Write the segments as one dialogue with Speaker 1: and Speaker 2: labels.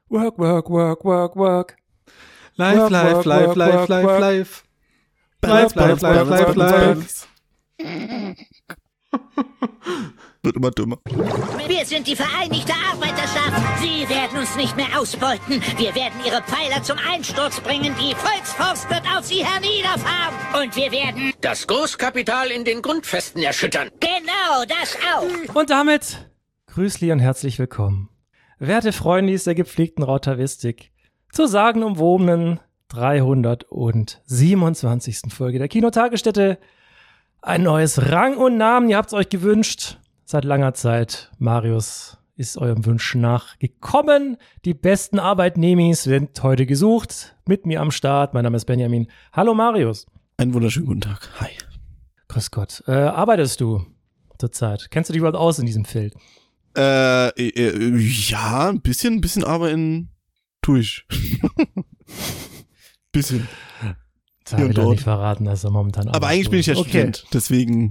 Speaker 1: Work, work, work, work, work.
Speaker 2: Life,
Speaker 1: Work,
Speaker 2: life,
Speaker 1: work,
Speaker 2: life,
Speaker 1: work,
Speaker 2: life,
Speaker 1: work,
Speaker 2: life,
Speaker 1: work.
Speaker 2: life. Life, life, life, life, life.
Speaker 3: Wird immer dümmer.
Speaker 4: Wir sind die Vereinigte Arbeiterschaft. Sie werden uns nicht mehr ausbeuten. Wir werden ihre Pfeiler zum Einsturz bringen. Die Volksforst wird auf sie herniederfahren. Und wir werden
Speaker 5: Das Großkapital in den Grundfesten erschüttern.
Speaker 4: genau das auch.
Speaker 1: Und damit Grüßli und herzlich willkommen. Werte Freundis der gepflegten Rautavistik zur sagenumwobenen 327. Folge der Kinotagesstätte. Ein neues Rang und Namen, ihr habt es euch gewünscht. Seit langer Zeit. Marius ist eurem Wunsch nachgekommen. Die besten Arbeitnehmis sind heute gesucht. Mit mir am Start. Mein Name ist Benjamin. Hallo Marius.
Speaker 3: Einen wunderschönen guten Tag. Hi.
Speaker 1: Grüß Gott. Arbeitest du zurzeit? Kennst du dich überhaupt aus in diesem Feld?
Speaker 3: Ja, ein bisschen arbeiten tue ich. Bisschen.
Speaker 1: Da will er nicht verraten, dass er momentan
Speaker 3: Aber eigentlich bin ich ja
Speaker 1: okay.
Speaker 3: Student, deswegen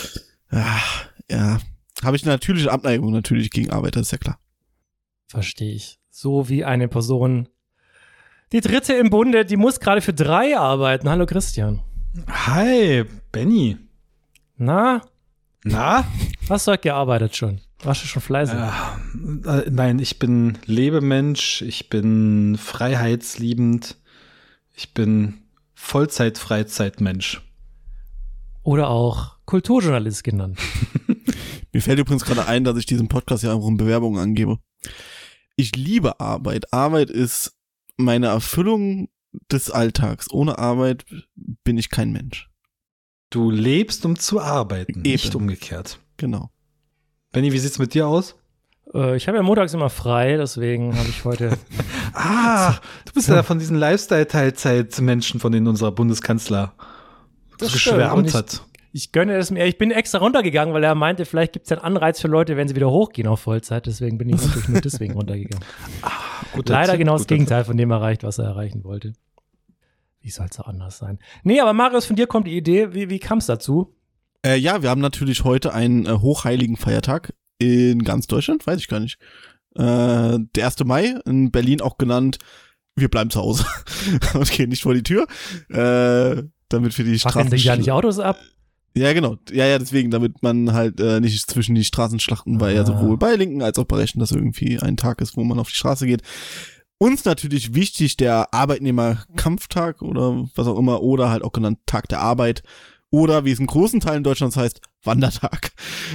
Speaker 3: ja, habe ich eine natürliche Abneigung natürlich gegen Arbeit, das ist ja klar.
Speaker 1: Verstehe ich. So wie eine Person, die dritte im Bunde, die muss gerade für 3 arbeiten. Hallo Christian.
Speaker 2: Hi, Benny.
Speaker 1: Na,
Speaker 2: Na?
Speaker 1: hast du heute gearbeitet schon? Warst du schon fleißig?
Speaker 2: Nein, ich bin Lebemensch, ich bin freiheitsliebend, ich bin Vollzeit-Freizeitmensch.
Speaker 1: Oder auch Kulturjournalist genannt.
Speaker 3: Mir fällt übrigens gerade ein, dass ich diesen Podcast ja auch in Bewerbungen angebe. Ich liebe Arbeit. Arbeit ist meine Erfüllung des Alltags. Ohne Arbeit bin ich kein Mensch.
Speaker 2: Du lebst, um zu arbeiten,
Speaker 3: Eben.
Speaker 2: nicht umgekehrt.
Speaker 3: Genau.
Speaker 2: Benny, wie sieht's mit dir aus?
Speaker 1: Ich habe ja montags immer frei, deswegen habe ich heute...
Speaker 2: Du bist ja von diesen Lifestyle-Teilzeit-Menschen, von denen unser Bundeskanzler
Speaker 1: Das
Speaker 2: geschwärmt
Speaker 1: stimmt.
Speaker 2: hat.
Speaker 1: Ich gönne es mir. Ich bin extra runtergegangen, weil er meinte, vielleicht gibt es einen Anreiz für Leute, wenn sie wieder hochgehen auf Vollzeit. Deswegen bin ich natürlich nur deswegen runtergegangen.
Speaker 2: Guter
Speaker 1: Leider
Speaker 2: Tipp,
Speaker 1: genau das
Speaker 2: guter
Speaker 1: Gegenteil von dem erreicht, was er erreichen wollte. Wie soll es auch anders sein? Nee, aber Marius, von dir kommt die Idee. Wie kam es dazu?
Speaker 3: Ja, wir haben natürlich heute einen hochheiligen Feiertag in ganz Deutschland, weiß ich gar nicht. Der 1. Mai, in Berlin auch genannt, wir bleiben zu Hause und gehen nicht vor die Tür, damit wir die
Speaker 1: Fackeln sich ja nicht Autos ab?
Speaker 3: Ja, genau. Ja, deswegen, damit man halt nicht zwischen die Straßen schlachten, weil ja sowohl bei Linken als auch bei Rechten das irgendwie ein Tag ist, wo man auf die Straße geht. Uns natürlich wichtig der Arbeitnehmerkampftag oder was auch immer, oder halt auch genannt Tag der Arbeit, oder wie es in großen Teilen Deutschlands heißt, Wandertag,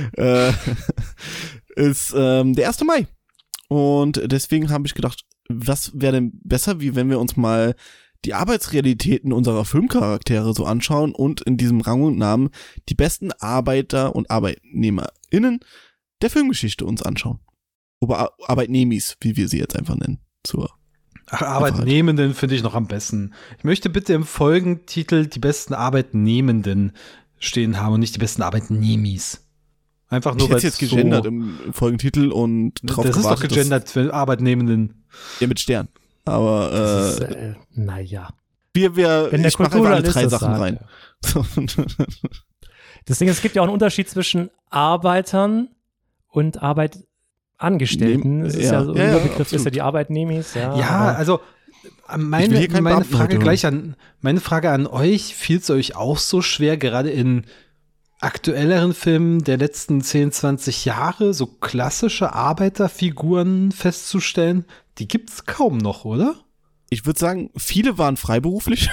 Speaker 3: ist der 1. Mai. Und deswegen habe ich gedacht, was wäre denn besser, wie wenn wir uns mal die Arbeitsrealitäten unserer Filmcharaktere so anschauen und in diesem Rang und Namen die besten Arbeiter und ArbeitnehmerInnen der Filmgeschichte uns anschauen. Oder Arbeitnehmis, wie wir sie jetzt einfach nennen.
Speaker 2: Arbeitnehmenden finde ich noch am besten. Ich möchte bitte im Folgentitel die besten Arbeitnehmenden stehen haben und nicht die besten Arbeitnehmis. Einfach nur,
Speaker 3: weil es jetzt gegendert im Folgentitel und drauf
Speaker 2: das
Speaker 3: gewartet.
Speaker 2: Das ist doch gegendert für Arbeitnehmenden.
Speaker 3: Ja, mit Stern. Aber
Speaker 1: naja.
Speaker 3: Ich mache einfach alle 3 Sachen rein.
Speaker 1: Ja. Deswegen, es gibt ja auch einen Unterschied zwischen Arbeitern und Arbeitangestellten. Das ist ja so ein Überbegriff, ist ja die Arbeitnehmis. Ja,
Speaker 2: also meine Frage an euch, fiel es euch auch so schwer, gerade in aktuelleren Filmen der letzten 10, 20 Jahre so klassische Arbeiterfiguren festzustellen? Die gibt's kaum noch, oder?
Speaker 3: Ich würde sagen, viele waren freiberuflich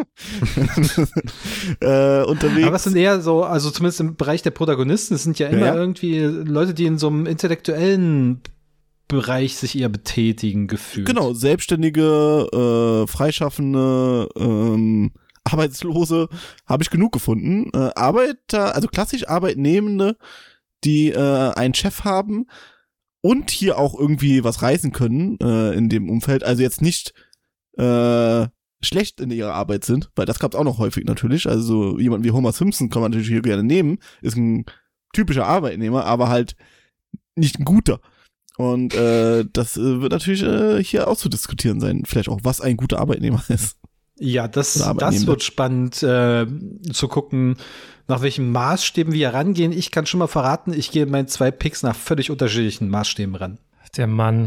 Speaker 3: unterwegs.
Speaker 2: Aber es sind eher so, also zumindest im Bereich der Protagonisten, es sind ja immer irgendwie Leute, die in so einem intellektuellen Bereich sich eher betätigen, gefühlt.
Speaker 3: Genau, Selbstständige, Freischaffende, Arbeitslose habe ich genug gefunden. Arbeiter, also klassisch Arbeitnehmende, die einen Chef haben und hier auch irgendwie was reißen können in dem Umfeld. Also jetzt nicht schlecht in ihrer Arbeit sind, weil das gab es auch noch häufig natürlich. Also so jemand wie Homer Simpson kann man natürlich hier gerne nehmen, ist ein typischer Arbeitnehmer, aber halt nicht ein guter. Und das wird natürlich hier auch zu diskutieren sein, vielleicht auch, was ein guter Arbeitnehmer ist.
Speaker 2: Ja, das wird spannend zu gucken, nach welchen Maßstäben wir rangehen. Ich kann schon mal verraten, ich gehe mit meinen 2 Picks nach völlig unterschiedlichen Maßstäben ran.
Speaker 1: Der Mann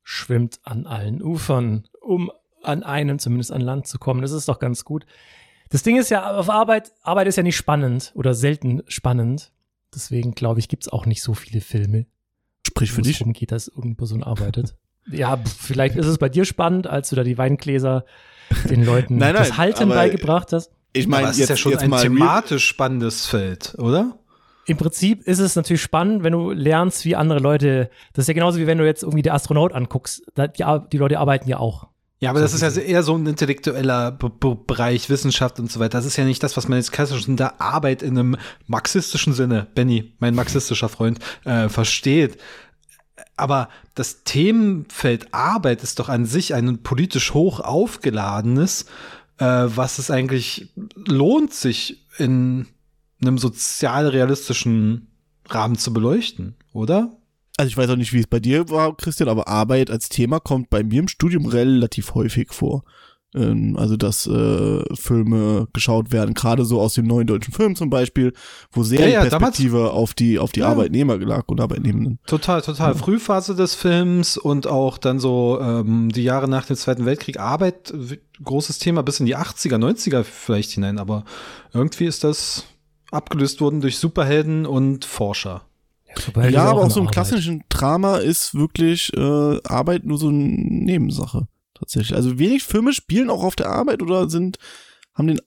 Speaker 1: schwimmt an allen Ufern, um an einem zumindest an Land zu kommen. Das ist doch ganz gut. Das Ding ist ja, auf Arbeit ist ja nicht spannend oder selten spannend. Deswegen, glaube ich, gibt es auch nicht so viele Filme.
Speaker 3: Sprich für dich.
Speaker 1: Worum geht, dass irgendeine Person arbeitet. Ja, vielleicht ist es bei dir spannend, als du da die Weingläser den Leuten das Halten beigebracht hast.
Speaker 2: Ich meine, es ist ja schon ein thematisch spannendes Feld, oder?
Speaker 1: Im Prinzip ist es natürlich spannend, wenn du lernst, wie andere Leute, das ist ja genauso wie wenn du jetzt irgendwie der Astronaut anguckst, die Leute arbeiten ja auch.
Speaker 2: Ja, aber das ist ja eher so ein intellektueller Bereich, Wissenschaft und so weiter. Das ist ja nicht das, was man jetzt klassisch unter Arbeit in einem marxistischen Sinne, Benny, mein marxistischer Freund, versteht. Aber das Themenfeld Arbeit ist doch an sich ein politisch hoch aufgeladenes, was es eigentlich lohnt, sich in einem sozialrealistischen Rahmen zu beleuchten, oder?
Speaker 3: Also ich weiß auch nicht, wie es bei dir war, Christian, aber Arbeit als Thema kommt bei mir im Studium relativ häufig vor. Also, dass Filme geschaut werden, gerade so aus dem neuen deutschen Film zum Beispiel, wo sehr Perspektive auf die Arbeitnehmer lag und Arbeitnehmenden.
Speaker 2: Total. Ja. Frühphase des Films und auch dann so die Jahre nach dem Zweiten Weltkrieg, Arbeit, großes Thema, bis in die 80er, 90er vielleicht hinein, aber irgendwie ist das abgelöst worden durch Superhelden und Forscher.
Speaker 3: Ja, aber auch so im klassischen Drama ist wirklich Arbeit nur so eine Nebensache. Tatsächlich. Also wenig Filme spielen auch auf der Arbeit oder haben die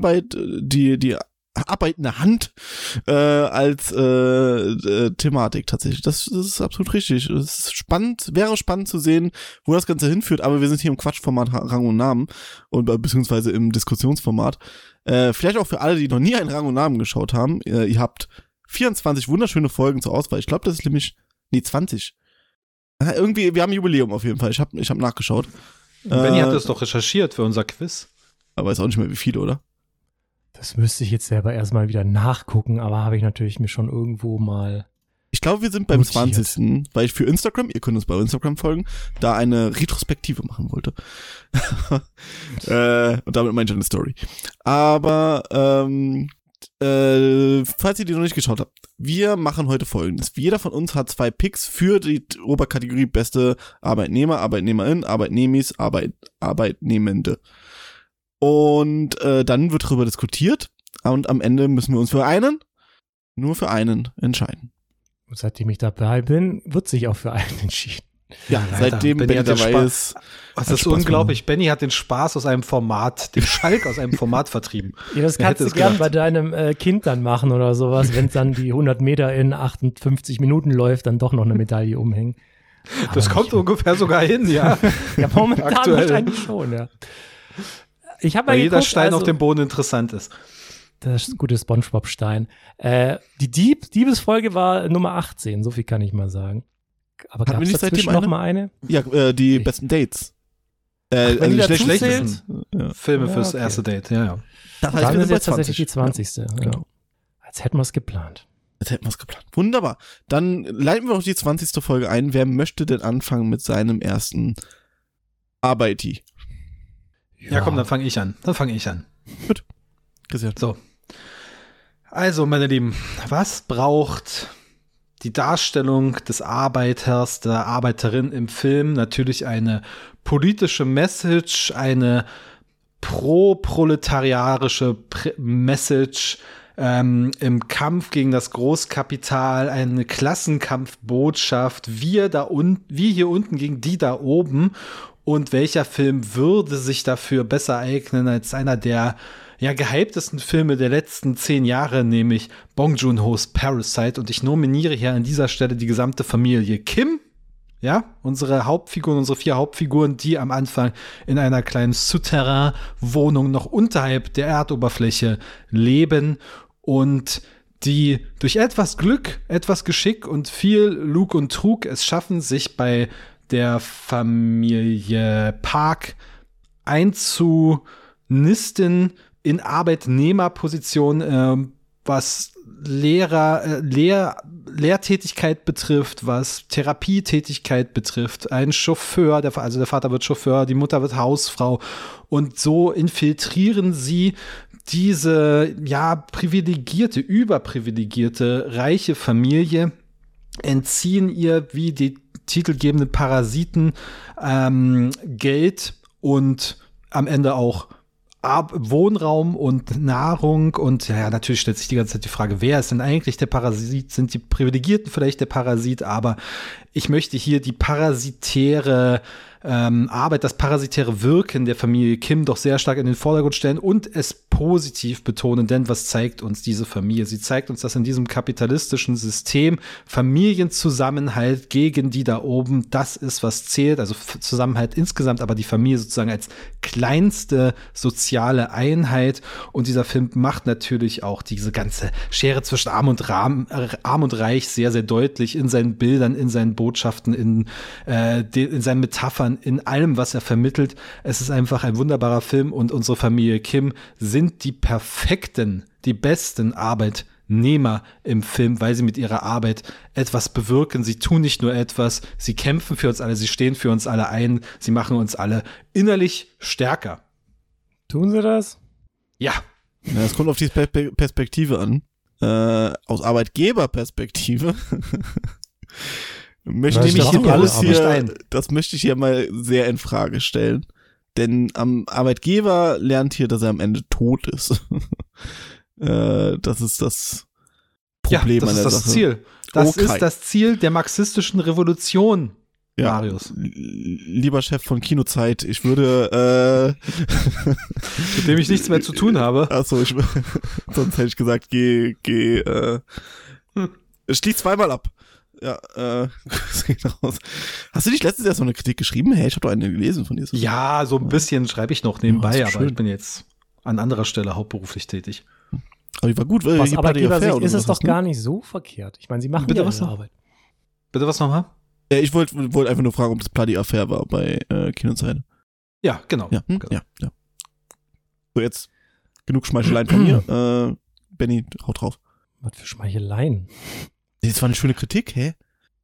Speaker 3: arbeitende Hand als Thematik tatsächlich. Das ist absolut richtig. Es ist wäre spannend zu sehen, wo das Ganze hinführt, aber wir sind hier im Quatschformat Rang und Namen und beziehungsweise im Diskussionsformat. Vielleicht auch für alle, die noch nie einen Rang und Namen geschaut haben. Ihr habt 24 wunderschöne Folgen zur Auswahl. Ich glaube, das ist nämlich 20. Irgendwie, wir haben ein Jubiläum auf jeden Fall. Ich hab nachgeschaut.
Speaker 2: Benny hat das doch recherchiert für unser Quiz.
Speaker 3: Aber ist auch nicht mehr wie viele, oder?
Speaker 1: Das müsste ich jetzt selber erstmal wieder nachgucken, aber habe ich natürlich mir schon irgendwo mal.
Speaker 3: Ich glaube, wir sind beim 20. Weil ich für Instagram, ihr könnt uns bei Instagram folgen, da eine Retrospektive machen wollte. Und damit meine ich eine Story. Aber falls ihr die noch nicht geschaut habt, wir machen heute Folgendes. Jeder von uns hat 2 Picks für die Oberkategorie beste Arbeitnehmer, Arbeitnehmerin, Arbeitnehmis, Arbeitnehmende. Und dann wird darüber diskutiert und am Ende müssen wir uns nur für einen entscheiden.
Speaker 1: Und seitdem ich dabei bin, wird sich auch für einen entschieden.
Speaker 3: Ja, seitdem Benny dabei ist.
Speaker 2: Das ist unglaublich. Benny hat den Spaß aus einem Format, den Schalk aus einem Format vertrieben.
Speaker 1: Ja, das kannst du gern bei deinem Kind dann machen oder sowas, wenn es dann die 100 Meter in 58 Minuten läuft, dann doch noch eine Medaille umhängen.
Speaker 2: Aber das kommt ungefähr sogar hin, ja.
Speaker 1: Ja, momentan wahrscheinlich schon, ja. Ich habe
Speaker 2: weil jeder Stein auf dem Boden interessant ist.
Speaker 1: Das ist ein guter SpongeBob-Stein. Die Diebesfolge war Nummer 18, so viel kann ich mal sagen. Aber gab es dazwischen noch mal eine?
Speaker 3: Ja, die besten Dates.
Speaker 2: Also die schlechtesten Filme fürs erste Date, ja.
Speaker 1: Das heißt, wir sind jetzt tatsächlich die 20. Ja. Genau. Als hätten wir es geplant.
Speaker 3: Wunderbar. Dann leiten wir auch die 20. Folge ein. Wer möchte denn anfangen mit seinem ersten Arbeiti?
Speaker 2: Ja, komm, dann fange ich an.
Speaker 3: Gut. Christian.
Speaker 2: So. Also, meine Lieben, was braucht die Darstellung des Arbeiters, der Arbeiterin im Film? Natürlich eine politische Message, eine pro-proletariarische Message im Kampf gegen das Großkapital, eine Klassenkampfbotschaft, wir hier unten gegen die da oben. Und welcher Film würde sich dafür besser eignen als einer der gehyptesten Filme der letzten 10 Jahre, nämlich Bong Joon-ho's Parasite. Und ich nominiere hier an dieser Stelle die gesamte Familie Kim. Ja, unsere 4 Hauptfiguren, die am Anfang in einer kleinen Souterrain-Wohnung noch unterhalb der Erdoberfläche leben und die durch etwas Glück, etwas Geschick und viel Lug und Trug es schaffen, sich bei der Familie Park einzunisten in Arbeitnehmerposition, was Lehrtätigkeit betrifft, was Therapietätigkeit betrifft. Ein Chauffeur, der Vater wird Chauffeur, die Mutter wird Hausfrau. Und so infiltrieren sie diese, überprivilegierte, reiche Familie entziehen ihr wie die titelgebenden Parasiten Geld und am Ende auch Wohnraum und Nahrung und ja, natürlich stellt sich die ganze Zeit die Frage, wer ist denn eigentlich der Parasit? Sind die Privilegierten vielleicht der Parasit? Aber ich möchte hier die parasitäre Arbeit, das parasitäre Wirken der Familie Kim doch sehr stark in den Vordergrund stellen und es positiv betonen, denn was zeigt uns diese Familie? Sie zeigt uns, dass in diesem kapitalistischen System Familienzusammenhalt gegen die da oben, das ist, was zählt, also Zusammenhalt insgesamt, aber die Familie sozusagen als kleinste soziale Einheit und dieser Film macht natürlich auch diese ganze Schere zwischen Arm und Reich sehr, sehr deutlich in seinen Bildern, in seinen Botschaften, in seinen Metaphern, in allem, was er vermittelt. Es ist einfach ein wunderbarer Film und unsere Familie Kim sind die perfekten, die besten Arbeitnehmer im Film, weil sie mit ihrer Arbeit etwas bewirken. Sie tun nicht nur etwas, sie kämpfen für uns alle, sie stehen für uns alle ein, sie machen uns alle innerlich stärker.
Speaker 1: Tun sie das?
Speaker 2: Ja.
Speaker 3: Ja, es kommt auf die Perspektive an. Aus Arbeitgeberperspektive möchte ich das möchte ich hier mal sehr in Frage stellen. Denn am Arbeitgeber lernt hier, dass er am Ende tot ist. Das ist das Problem an der Sache.
Speaker 2: Das ist das Ziel. Das ist das Ziel der marxistischen Revolution, ja, Marius.
Speaker 3: Lieber Chef von Kinozeit, ich würde
Speaker 2: mit dem ich nichts mehr zu tun habe.
Speaker 3: Achso, sonst hätte ich gesagt, schließ zweimal ab. Ja, raus. Hast du nicht letztens erst so eine Kritik geschrieben? Hey, ich habe doch eine gelesen von dir.
Speaker 2: Ja, so ein bisschen schreibe ich noch nebenbei, aber ich bin jetzt an anderer Stelle hauptberuflich tätig.
Speaker 3: Aber die war gut,
Speaker 1: weil aus Arbeitgebersicht ist es doch gar nicht so verkehrt. Ich meine, sie machen ja ihre Arbeit.
Speaker 2: Bitte was nochmal?
Speaker 3: Ja, ich wollte einfach nur fragen, ob das Bloody Affair war bei Kinozeit.
Speaker 2: Ja, genau.
Speaker 3: Ja, genau. Ja. So, jetzt genug Schmeicheleien von mir. Benni, haut drauf.
Speaker 1: Was für Schmeicheleien?
Speaker 3: Das war eine schöne Kritik, hä?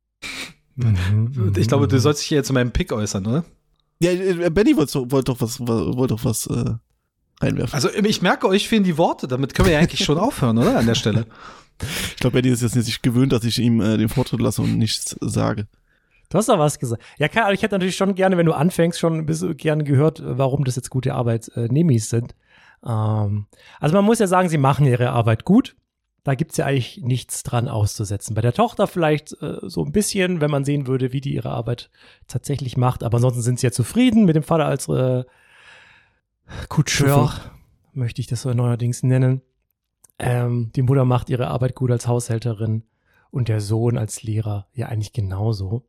Speaker 2: Ich glaube, du sollst dich hier jetzt zu meinem Pick äußern, oder?
Speaker 3: Ja, Benni wollte doch was reinwerfen.
Speaker 2: Also ich merke, euch fehlen die Worte, damit können wir ja eigentlich schon aufhören, oder? An der Stelle.
Speaker 3: Ich glaube, Benni ist jetzt nicht gewöhnt, dass ich ihm den Vortritt lasse und nichts sage.
Speaker 1: Du hast doch was gesagt. Ja, klar, ich hätte natürlich schon gerne, wenn du anfängst, schon ein bisschen gerne gehört, warum das jetzt gute Arbeitnehmis sind. Also man muss ja sagen, sie machen ihre Arbeit gut. Da gibt's ja eigentlich nichts dran auszusetzen. Bei der Tochter vielleicht so ein bisschen, wenn man sehen würde, wie die ihre Arbeit tatsächlich macht. Aber ansonsten sind sie ja zufrieden mit dem Vater als Kutscheur, möchte ich das so neuerdings nennen. Die Mutter macht ihre Arbeit gut als Haushälterin und der Sohn als Lehrer ja eigentlich genauso.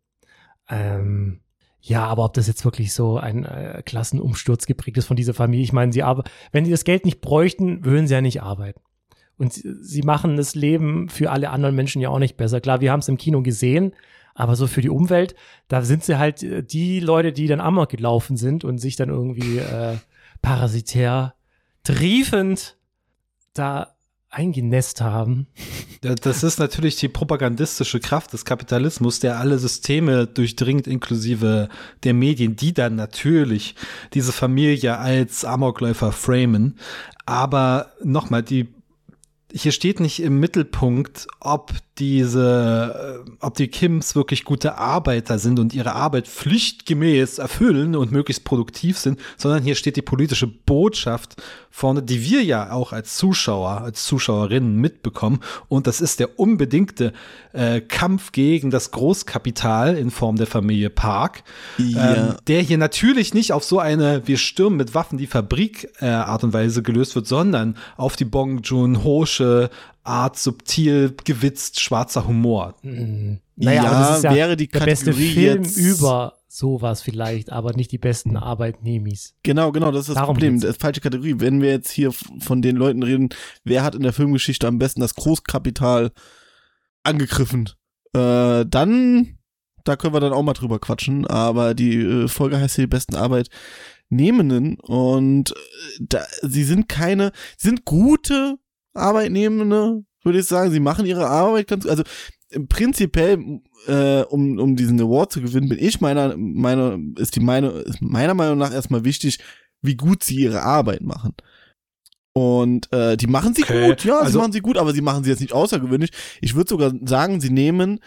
Speaker 1: Ja, aber ob das jetzt wirklich so ein Klassenumsturz geprägt ist von dieser Familie, ich meine, wenn sie das Geld nicht bräuchten, würden sie ja nicht arbeiten. Und sie machen das Leben für alle anderen Menschen ja auch nicht besser. Klar, wir haben es im Kino gesehen, aber so für die Umwelt, da sind sie halt die Leute, die dann amok gelaufen sind und sich dann irgendwie parasitär triefend da eingenässt haben.
Speaker 2: Das ist natürlich die propagandistische Kraft des Kapitalismus, der alle Systeme durchdringt, inklusive der Medien, die dann natürlich diese Familie als Amokläufer framen. Aber nochmal, hier steht nicht im Mittelpunkt, ob die Kims wirklich gute Arbeiter sind und ihre Arbeit pflichtgemäß erfüllen und möglichst produktiv sind, sondern hier steht die politische Botschaft vorne, die wir ja auch als Zuschauer, als Zuschauerinnen mitbekommen. Und das ist der unbedingte Kampf gegen das Großkapital in Form der Familie Park, der hier natürlich nicht auf so eine wir stürmen mit Waffen die Fabrik Art und Weise gelöst wird, sondern auf die Bong Joon-ho'sche Art, subtil, gewitzt, schwarzer Humor.
Speaker 1: Naja, aber das ist ja
Speaker 3: wäre die
Speaker 1: der
Speaker 3: Kategorie
Speaker 1: beste Film
Speaker 3: jetzt
Speaker 1: über sowas vielleicht, aber nicht die besten Arbeitnehmis.
Speaker 3: Genau, das ist das Problem. Das ist falsche Kategorie. Wenn wir jetzt hier von den Leuten reden, wer hat in der Filmgeschichte am besten das Großkapital angegriffen, dann, da können wir dann auch mal drüber quatschen, aber die Folge heißt hier die besten Arbeitnehmenden und sie sind gute Arbeitnehmende, würde ich sagen. Sie machen ihre Arbeit ganz, also prinzipiell, um diesen Award zu gewinnen, ist meiner Meinung nach erstmal wichtig, wie gut sie ihre Arbeit machen. Und die machen sie gut, ja, sie machen sie gut, aber sie machen sie jetzt nicht außergewöhnlich. Ich würde sogar sagen, sie nehmen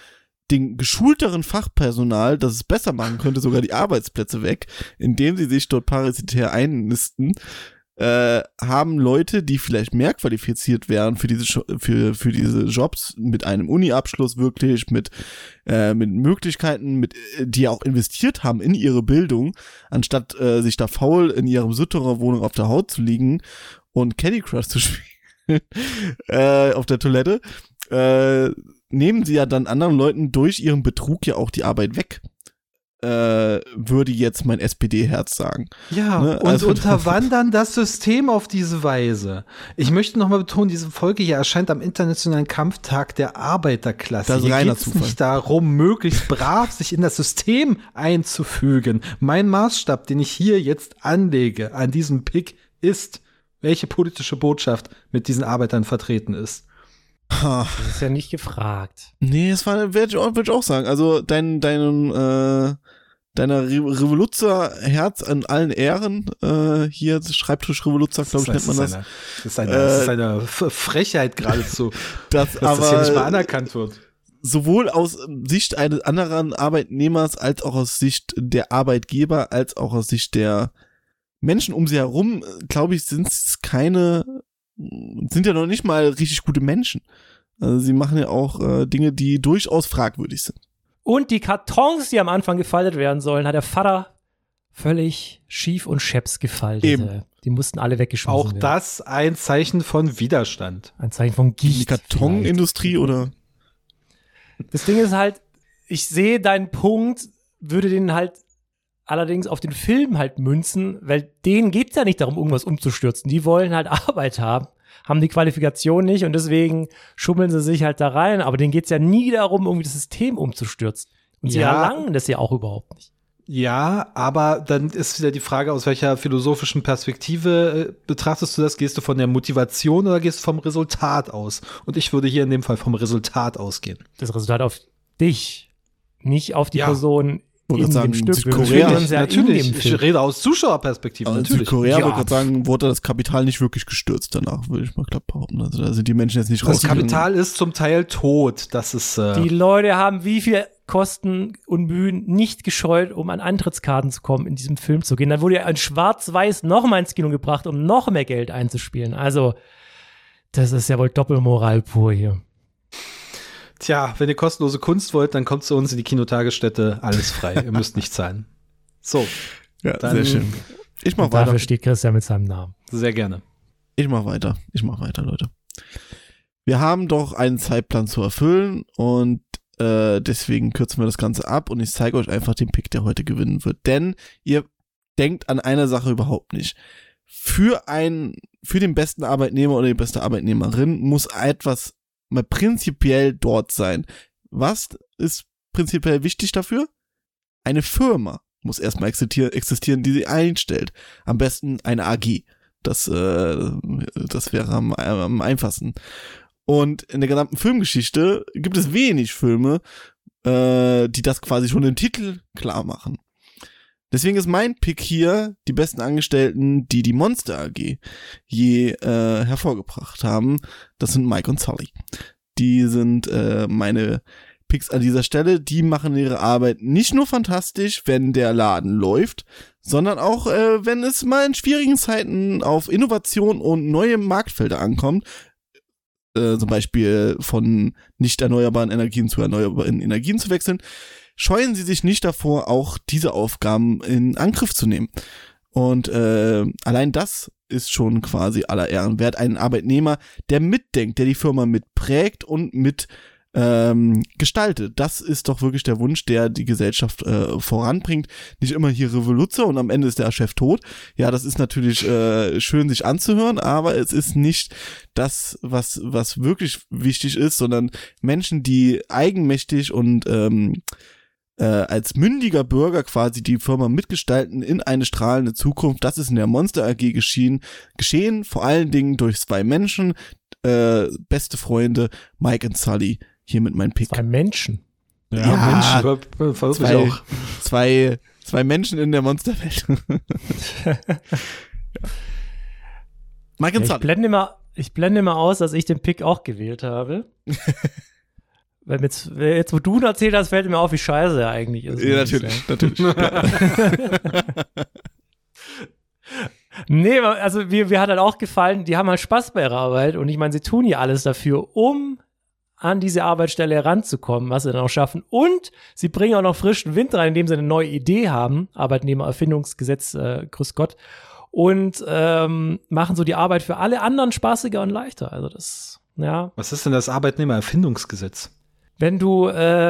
Speaker 3: den geschulteren Fachpersonal, das es besser machen könnte, sogar die Arbeitsplätze weg, indem sie sich dort parasitär einnisten, haben Leute, die vielleicht mehr qualifiziert wären für diese Jobs, mit einem Uni-Abschluss wirklich, mit Möglichkeiten, die auch investiert haben in ihre Bildung, anstatt sich da faul in ihrem Sutterer-Wohnung auf der Haut zu liegen und Candy Crush zu spielen auf der Toilette, nehmen sie ja dann anderen Leuten durch ihren Betrug ja auch die Arbeit weg. Würde jetzt mein SPD-Herz sagen.
Speaker 2: Ja, ne? Und also, unterwandern das System auf diese Weise. Ich möchte nochmal betonen, diese Folge hier erscheint am Internationalen Kampftag der Arbeiterklasse.
Speaker 3: Das ist reiner Zufall.
Speaker 2: Hier geht es nicht darum, möglichst brav sich in das System einzufügen. Mein Maßstab, den ich hier jetzt anlege an diesem Pick, ist, welche politische Botschaft mit diesen Arbeitern vertreten ist.
Speaker 1: Das ist ja nicht gefragt.
Speaker 3: Nee, das würde ich auch sagen. Also deiner Revoluzzer-Herz an allen Ehren, hier Schreibtisch-Revoluzzer, glaube ich, nennt man das.
Speaker 2: Das ist eine Frechheit geradezu, dass das hier nicht mal anerkannt wird.
Speaker 3: Sowohl aus Sicht eines anderen Arbeitnehmers, als auch aus Sicht der Arbeitgeber, als auch aus Sicht der Menschen um sie herum, glaube ich, sind ja noch nicht mal richtig gute Menschen. Also sie machen ja auch Dinge, die durchaus fragwürdig sind.
Speaker 1: Und die Kartons, die am Anfang gefaltet werden sollen, hat der Vater völlig schief und scheps gefaltet.
Speaker 3: Eben.
Speaker 1: Die mussten alle weggeschmissen werden.
Speaker 2: Auch das ein Zeichen von Widerstand.
Speaker 1: Ein Zeichen von Gicht.
Speaker 3: Die Kartonindustrie oder?
Speaker 1: Das Ding ist halt, ich sehe deinen Punkt, würde den halt allerdings auf den Film halt münzen, weil denen geht's ja nicht darum, irgendwas umzustürzen. Die wollen halt Arbeit haben die Qualifikation nicht und deswegen schummeln sie sich halt da rein. Aber denen geht's ja nie darum, irgendwie das System umzustürzen. Und sie erlangen das ja auch überhaupt nicht.
Speaker 2: Ja, aber dann ist wieder die Frage, aus welcher philosophischen Perspektive betrachtest du das? Gehst du von der Motivation oder gehst du vom Resultat aus? Und ich würde hier in dem Fall vom Resultat ausgehen.
Speaker 1: Das Resultat auf dich, nicht auf die Person in dem Stück.
Speaker 3: Südkorea,
Speaker 2: natürlich. Ich rede aus Zuschauerperspektive.
Speaker 3: In Südkorea würde ich gerade sagen, wurde das Kapital nicht wirklich gestürzt danach, würde ich mal klar behaupten. Also da sind die Menschen jetzt nicht raus.
Speaker 2: Das Kapital ist zum Teil tot. Das ist
Speaker 1: die Leute haben wie viel Kosten und Mühen nicht gescheut, um an Eintrittskarten zu kommen, in diesem Film zu gehen. Dann wurde ja in Schwarz-Weiß noch mal ins Kino gebracht, um noch mehr Geld einzuspielen. Also, das ist ja wohl Doppelmoral pur hier.
Speaker 2: Tja, wenn ihr kostenlose Kunst wollt, dann kommt zu uns in die Kinotagesstätte. Alles frei. Ihr müsst nicht zahlen. So.
Speaker 3: Ja, dann, sehr schön. Ich mach weiter.
Speaker 1: Dafür steht Christian mit seinem Namen.
Speaker 2: Sehr gerne.
Speaker 3: Ich mach weiter, Leute. Wir haben doch einen Zeitplan zu erfüllen und deswegen kürzen wir das Ganze ab und ich zeige euch einfach den Pick, der heute gewinnen wird. Denn ihr denkt an eine Sache überhaupt nicht. Für den besten Arbeitnehmer oder die beste Arbeitnehmerin muss etwas mal prinzipiell dort sein. Was ist prinzipiell wichtig dafür? Eine Firma muss erstmal existieren, die sie einstellt. Am besten eine AG. Das wäre am einfachsten. Und in der gesamten Filmgeschichte gibt es wenig Filme, die das quasi schon im Titel klar machen. Deswegen ist mein Pick hier die besten Angestellten, die die Monster AG je hervorgebracht haben. Das sind Mike und Sully. Die sind meine Picks an dieser Stelle. Die machen ihre Arbeit nicht nur fantastisch, wenn der Laden läuft, sondern auch, wenn es mal in schwierigen Zeiten auf Innovation und neue Marktfelder ankommt. Zum Beispiel von nicht erneuerbaren Energien zu erneuerbaren Energien zu wechseln, scheuen sie sich nicht davor, auch diese Aufgaben in Angriff zu nehmen. Und allein das ist schon quasi aller Ehren wert. Ein Arbeitnehmer, der mitdenkt, der die Firma mitprägt und mit gestaltet. Das ist doch wirklich der Wunsch, der die Gesellschaft voranbringt. Nicht immer hier Revoluzzer und am Ende ist der Chef tot. Ja, das ist natürlich schön sich anzuhören, aber es ist nicht das, was wirklich wichtig ist, sondern Menschen, die eigenmächtig und als mündiger Bürger quasi die Firma mitgestalten in eine strahlende Zukunft. Das ist in der Monster AG geschehen, vor allen Dingen durch zwei Menschen, beste Freunde, Mike und Sully. Hier mit meinem Pick.
Speaker 1: Zwei Menschen.
Speaker 2: Ja, Menschen, versuche ich auch.
Speaker 3: Zwei Menschen in der Monsterwelt. Mike und Sully.
Speaker 1: Ich blende mal aus, dass ich den Pick auch gewählt habe. Weil jetzt, wo du erzählt hast, fällt mir auf, wie scheiße er eigentlich ist.
Speaker 3: Ja, natürlich. Ja.
Speaker 1: Nee, also mir hat halt auch gefallen, die haben halt Spaß bei ihrer Arbeit und ich meine, sie tun ja alles dafür, um an diese Arbeitsstelle heranzukommen, was sie dann auch schaffen. Und sie bringen auch noch frischen Wind rein, indem sie eine neue Idee haben, Arbeitnehmererfindungsgesetz, grüß Gott, und machen so die Arbeit für alle anderen spaßiger und leichter. Also das, ja.
Speaker 2: Was ist denn das Arbeitnehmererfindungsgesetz?
Speaker 1: Wenn du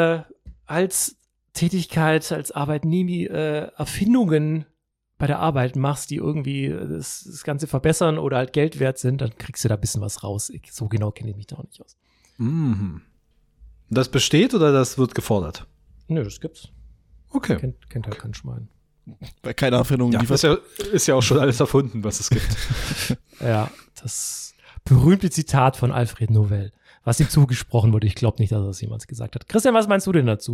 Speaker 1: als Tätigkeit, als Arbeitnehmer Erfindungen bei der Arbeit machst, die irgendwie das Ganze verbessern oder halt Geld wert sind, dann kriegst du da ein bisschen was raus. So genau kenne ich mich da auch nicht aus.
Speaker 2: Mhm. Das besteht oder das wird gefordert?
Speaker 1: Nö, das gibt's.
Speaker 2: Okay.
Speaker 1: Kennt halt kein Schwein.
Speaker 3: Bei keiner Erfindung.
Speaker 2: Ja, ist ja auch schon alles erfunden, was es gibt.
Speaker 1: Ja, das berühmte Zitat von Alfred Nobel, was ihm zugesprochen wurde. Ich glaube nicht, dass er das jemals gesagt hat. Christian, was meinst du denn dazu?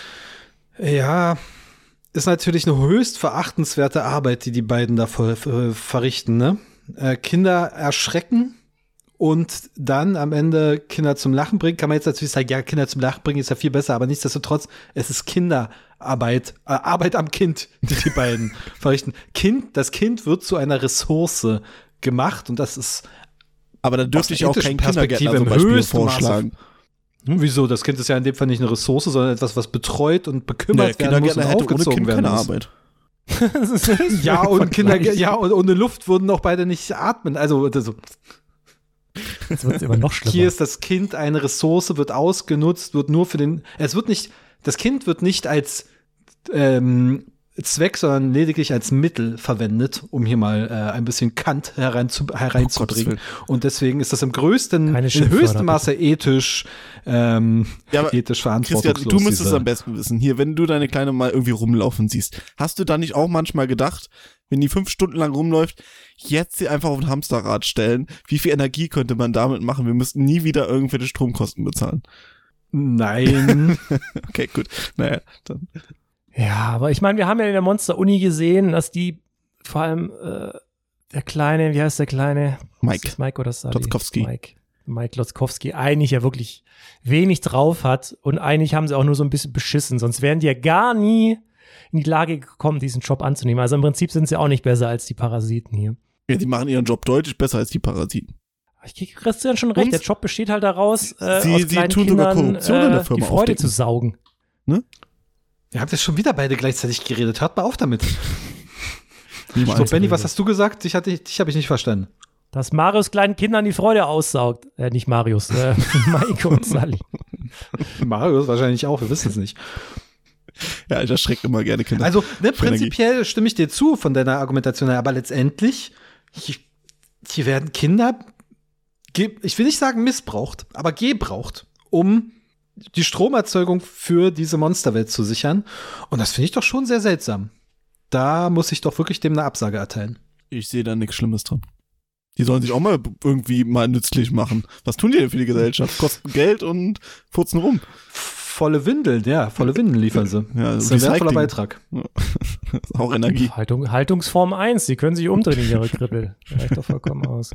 Speaker 2: Ja, ist natürlich eine höchst verachtenswerte Arbeit, die beiden da verrichten, ne? Kinder erschrecken und dann am Ende Kinder zum Lachen bringen. Kann man jetzt natürlich sagen, ja, Kinder zum Lachen bringen ist ja viel besser, aber nichtsdestotrotz, es ist Kinderarbeit, Arbeit am Kind, die beiden verrichten. Das Kind wird zu einer Ressource gemacht und das ist
Speaker 3: aber da dürfte ich auch keinen Kindergärtner
Speaker 2: im höchsten
Speaker 3: vorschlagen.
Speaker 2: Wieso? Das Kind ist ja in dem Fall nicht eine Ressource, sondern etwas, was betreut und bekümmert werden muss und aufgezogen werden muss.
Speaker 3: Arbeit.
Speaker 2: Ja, und und ohne Luft würden auch beide nicht atmen. Also
Speaker 1: jetzt wird es immer noch schlimmer.
Speaker 2: Hier ist das Kind eine Ressource, wird ausgenutzt, wird nur für das Kind wird nicht als Zweck, sondern lediglich als Mittel verwendet, um hier mal ein bisschen Kant hereinzubringen. Und deswegen ist das im höchsten Maße ethisch verantwortungslos.
Speaker 3: Christian, du müsstest es am besten wissen. Hier, wenn du deine Kleine mal irgendwie rumlaufen siehst, hast du da nicht auch manchmal gedacht, wenn die 5 Stunden lang rumläuft, jetzt sie einfach auf ein Hamsterrad stellen, wie viel Energie könnte man damit machen? Wir müssten nie wieder irgendwelche Stromkosten bezahlen.
Speaker 2: Nein.
Speaker 3: Okay, gut. Naja, dann.
Speaker 1: Ja, aber ich meine, wir haben ja in der Monster-Uni gesehen, dass die vor allem der Kleine, wie heißt der Kleine?
Speaker 3: Mike.
Speaker 1: Ist das Mike oder Sally?
Speaker 3: Lotzkowski.
Speaker 1: Mike Lotzkowski eigentlich ja wirklich wenig drauf hat und eigentlich haben sie auch nur so ein bisschen beschissen, sonst wären die ja gar nie in die Lage gekommen, diesen Job anzunehmen. Also im Prinzip sind sie auch nicht besser als die Parasiten hier.
Speaker 3: Ja, die machen ihren Job deutlich besser als die Parasiten.
Speaker 1: Ich kriege Christian schon recht, der Job besteht halt daraus, aus kleinen
Speaker 3: tun
Speaker 1: Kindern
Speaker 3: Korruption in der Firma
Speaker 1: die Freude
Speaker 3: aufdecken.
Speaker 1: zu saugen.
Speaker 3: Ne?
Speaker 2: Ihr habt jetzt schon wieder beide gleichzeitig geredet. Hört mal auf damit.
Speaker 3: So,
Speaker 2: Benny, was hast du gesagt? Dich habe ich nicht verstanden.
Speaker 1: Dass Marius kleinen Kindern die Freude aussaugt. Nicht Marius, Mike und Sally.
Speaker 2: Marius wahrscheinlich auch, wir wissen es nicht.
Speaker 3: Ja, ich erschrecke immer gerne Kinder.
Speaker 2: Also, prinzipiell stimme ich dir zu von deiner Argumentation her, aber letztendlich, hier werden Kinder, ich will nicht sagen missbraucht, aber gebraucht, um die Stromerzeugung für diese Monsterwelt zu sichern. Und das finde ich doch schon sehr seltsam. Da muss ich doch wirklich dem eine Absage erteilen.
Speaker 3: Ich sehe da nichts Schlimmes dran. Die sollen sich auch mal irgendwie mal nützlich machen. Was tun die denn für die Gesellschaft? Kosten Geld und furzen rum.
Speaker 2: Volle Windeln liefern sie.
Speaker 3: Ja,
Speaker 2: das ist ein wertvoller Beitrag.
Speaker 3: Auch Energie.
Speaker 1: Haltungsform 1, sie können sich umdrehen in ihre Kribbel. Reicht doch vollkommen aus.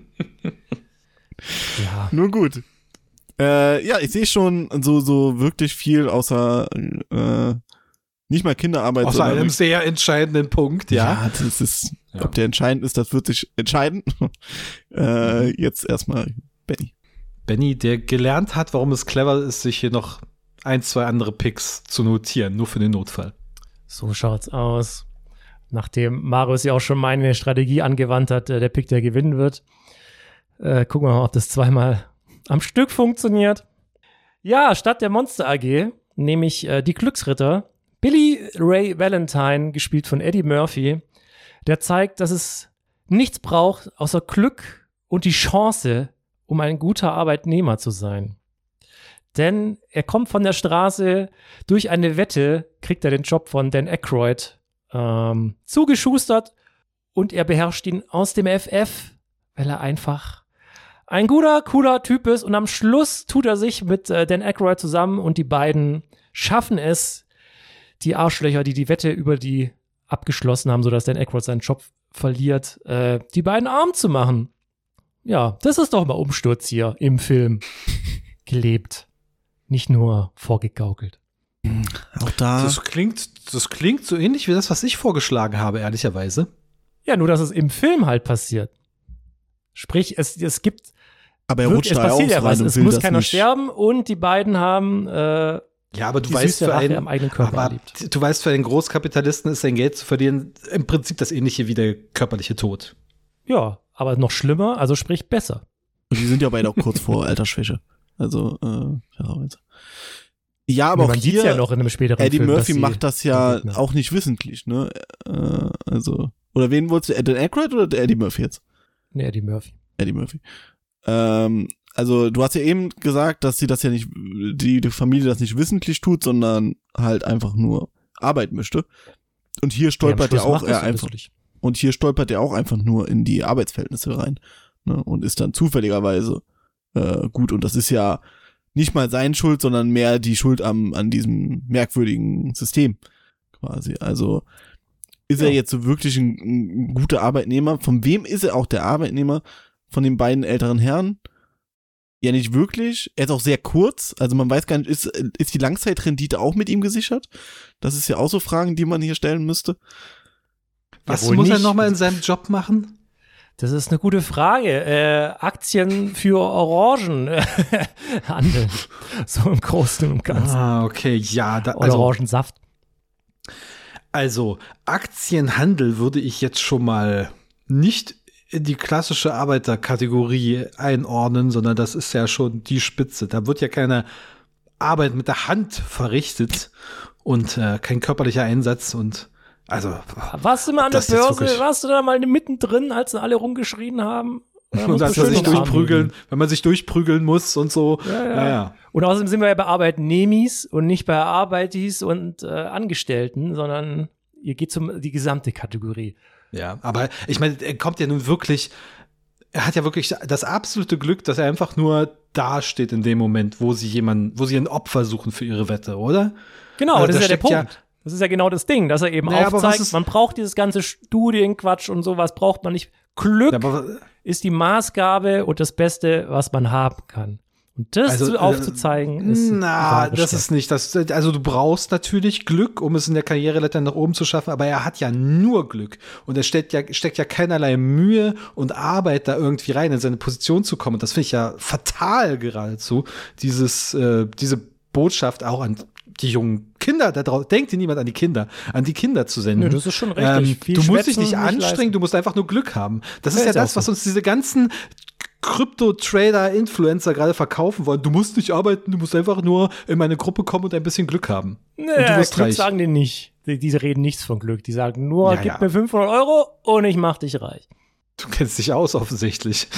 Speaker 1: Ja.
Speaker 3: Nur gut. Ja, ich sehe schon so wirklich viel außer nicht mal Kinderarbeit.
Speaker 2: Außer einem sehr entscheidenden Punkt, ja.
Speaker 3: Ja, das ist, ob der entscheidend ist, das wird sich entscheiden. Jetzt erstmal Benny.
Speaker 2: Benny, der gelernt hat, warum es clever ist, sich hier noch 1, 2 andere Picks zu notieren, nur für den Notfall.
Speaker 1: So schaut's aus. Nachdem Marius ja auch schon meine Strategie angewandt hat, der Pick, der gewinnen wird. Gucken wir mal, ob das zweimal am Stück funktioniert. Ja, statt der Monster AG nehme ich die Glücksritter. Billy Ray Valentine, gespielt von Eddie Murphy, der zeigt, dass es nichts braucht, außer Glück und die Chance, um ein guter Arbeitnehmer zu sein. Denn er kommt von der Straße, durch eine Wette kriegt er den Job von Dan Aykroyd zugeschustert und er beherrscht ihn aus dem FF, weil er einfach ein guter, cooler Typ ist und am Schluss tut er sich mit Dan Aykroyd zusammen und die beiden schaffen es, die Arschlöcher, die die Wette über die abgeschlossen haben, sodass Dan Aykroyd seinen Job verliert, die beiden arm zu machen. Ja, das ist doch mal Umsturz hier im Film gelebt. nicht nur vorgegaukelt.
Speaker 3: Auch da.
Speaker 2: Das klingt so ähnlich wie das, was ich vorgeschlagen habe, ehrlicherweise.
Speaker 1: Ja, nur dass es im Film halt passiert. Sprich, es gibt.
Speaker 3: Aber er rutscht da
Speaker 1: passiert ja was.
Speaker 3: rein.
Speaker 1: Es muss keiner sterben und die beiden haben.
Speaker 2: Ja, aber du
Speaker 1: die
Speaker 2: weißt,
Speaker 1: süße Rache am eigenen Körper erlebt.
Speaker 2: Du weißt, für einen Großkapitalisten ist sein Geld zu verlieren im Prinzip das Ähnliche wie der körperliche Tod.
Speaker 1: Ja, aber noch schlimmer, also sprich besser.
Speaker 3: Und die sind ja beide auch kurz vor Altersschwäche. Also, ja, aber auch
Speaker 1: man
Speaker 3: hier,
Speaker 1: ja noch in einem späteren
Speaker 3: Eddie
Speaker 1: Film,
Speaker 3: Murphy macht das ja auch nicht wissentlich, ne? Also, oder wen wolltest du, Dan Aykroyd oder der Eddie Murphy jetzt?
Speaker 1: Nee, Eddie Murphy.
Speaker 3: Eddie Murphy. Also, du hast ja eben gesagt, dass sie das ja nicht, die Familie das nicht wissentlich tut, sondern halt einfach nur arbeiten möchte. Und hier stolpert er auch einfach. Und hier stolpert er auch einfach nur in die Arbeitsverhältnisse rein, ne? Und ist dann zufälligerweise gut. Und das ist ja nicht mal seine Schuld, sondern mehr die Schuld an diesem merkwürdigen System quasi. Also ist er jetzt so wirklich ein guter Arbeitnehmer? Von wem ist er auch der Arbeitnehmer? Von den beiden älteren Herren? Ja, nicht wirklich. Er ist auch sehr kurz. Also man weiß gar nicht, ist die Langzeitrendite auch mit ihm gesichert? Das ist ja auch so Fragen, die man hier stellen müste.
Speaker 2: Was muss er nochmal in seinem Job machen?
Speaker 1: Das ist eine gute Frage. Aktien für Orangen handeln. So im Großen und Ganzen.
Speaker 2: Ah, okay, ja.
Speaker 1: Oder Orangensaft.
Speaker 2: Also, Aktienhandel würde ich jetzt schon mal nicht in die klassische Arbeiterkategorie einordnen, sondern das ist ja schon die Spitze. Da wird ja keine Arbeit mit der Hand verrichtet und kein körperlicher Einsatz und also.
Speaker 1: Warst du mal an der Börse? Warst du da mal mittendrin, als alle rumgeschrien haben?
Speaker 2: Und als man sich durchprügeln, wenn man sich durchprügeln muss und so. Ja.
Speaker 1: Und außerdem sind wir ja bei Arbeitnehmis und nicht bei Arbeitis und Angestellten, sondern ihr geht die gesamte Kategorie.
Speaker 2: Ja, aber ich meine, er hat ja wirklich das absolute Glück, dass er einfach nur dasteht in dem Moment, wo sie ein Opfer suchen für ihre Wette, oder?
Speaker 1: Genau, das ist ja der Punkt. Das ist ja genau das Ding, dass er eben aufzeigt, man braucht dieses ganze Studienquatsch und sowas braucht man nicht. Glück ist die Maßgabe und das Beste, was man haben kann. Und das aufzuzeigen ist.
Speaker 2: Das ist nicht das. Also du brauchst natürlich Glück, um es in der Karriereleiter nach oben zu schaffen, aber er hat ja nur Glück. Und er steckt ja keinerlei Mühe und Arbeit da irgendwie rein, in seine Position zu kommen. Und das finde ich ja fatal geradezu, diese Botschaft auch an die jungen Kinder da draußen. Denkt dir niemand an die Kinder zu senden.
Speaker 1: Nö, das ist schon richtig.
Speaker 2: Du musst dich nicht anstrengen, du musst einfach nur Glück haben. Das ist ja das, was uns diese ganzen Krypto-Trader, Influencer gerade verkaufen wollen. Du musst nicht arbeiten, du musst einfach nur in meine Gruppe kommen und ein bisschen Glück haben.
Speaker 1: Naja, und du wirst Glück reich. Sagen die nicht. Die reden nichts von Glück. Die sagen nur, gib mir 500 € und ich mach dich reich.
Speaker 2: Du kennst dich aus, offensichtlich.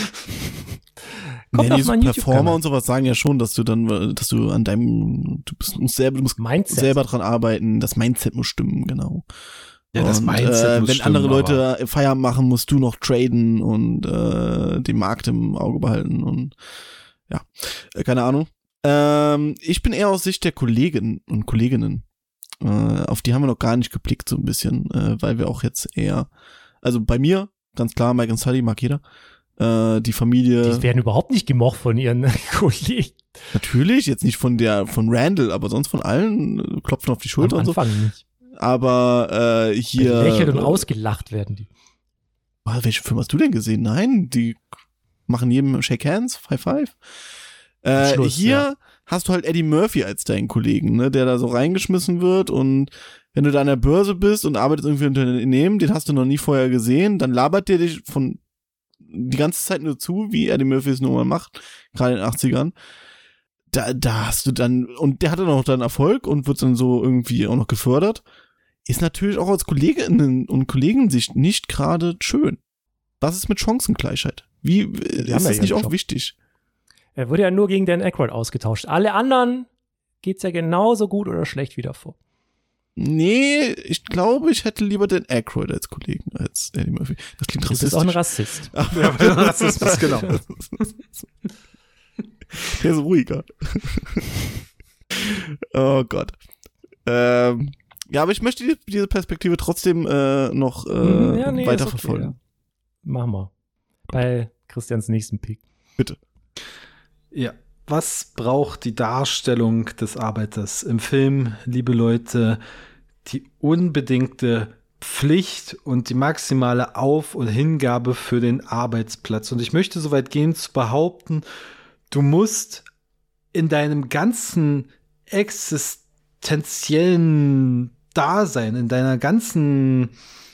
Speaker 3: Nee, diese Performer und sowas sagen ja schon, dass du an deinem, du musst selber dran arbeiten, das Mindset muss stimmen, genau.
Speaker 2: Ja, das Mindset muss
Speaker 3: wenn
Speaker 2: stimmen,
Speaker 3: andere Leute Feierabend machen, musst du noch traden und den Markt im Auge behalten und ja, keine Ahnung. Ich bin eher aus Sicht der Kollegen und Kolleginnen. Auf die haben wir noch gar nicht geblickt, so ein bisschen, weil wir auch jetzt eher, also bei mir, ganz klar, Mike und Sully mag jeder. Die Familie.
Speaker 1: Die werden überhaupt nicht gemocht von ihren Kollegen.
Speaker 3: Natürlich, jetzt nicht von Randall, aber sonst von allen klopfen auf die Schulter und so.
Speaker 1: Am Anfang nicht.
Speaker 3: Aber hier.
Speaker 1: Belächelt und ausgelacht werden die.
Speaker 3: Welchen Film hast du denn gesehen? Nein, die machen jedem Shake Hands, High Five. Hier hast du halt Eddie Murphy als deinen Kollegen, ne, der da so reingeschmissen wird und wenn du da an der Börse bist und arbeitest irgendwie unter einem Unternehmen, den hast du noch nie vorher gesehen, dann labert der dich die ganze Zeit nur zu, wie Eddie Murphy es nun mal macht, gerade in den 80ern. Da hast du dann, und der hat dann auch dann Erfolg und wird dann so irgendwie auch noch gefördert. Ist natürlich auch aus Kolleginnen und Kollegensicht nicht gerade schön. Was ist mit Chancengleichheit? Ist das nicht auch wichtig?
Speaker 1: Er wurde ja nur gegen Dan Aykroyd ausgetauscht. Alle anderen geht's ja genauso gut oder schlecht wie davor.
Speaker 3: Nee, ich glaube, ich hätte lieber Dan Aykroyd als Kollegen, als Eddie Murphy. Das klingt rassistisch.
Speaker 1: Das ist auch ein Rassist.
Speaker 2: Ach, ja, Rassismus, genau.
Speaker 3: Der ist ruhiger. Oh Gott. Ja, aber ich möchte diese Perspektive trotzdem noch weiter verfolgen.
Speaker 1: Okay, ja. Machen wir. Bei Christians nächsten Pick.
Speaker 3: Bitte.
Speaker 2: Ja. Was braucht die Darstellung des Arbeiters im Film, liebe Leute? Die unbedingte Pflicht und die maximale Auf- und Hingabe für den Arbeitsplatz. Und ich möchte so weit gehen zu behaupten, du musst in deinem ganzen existenziellen Dasein, in deinem ganzen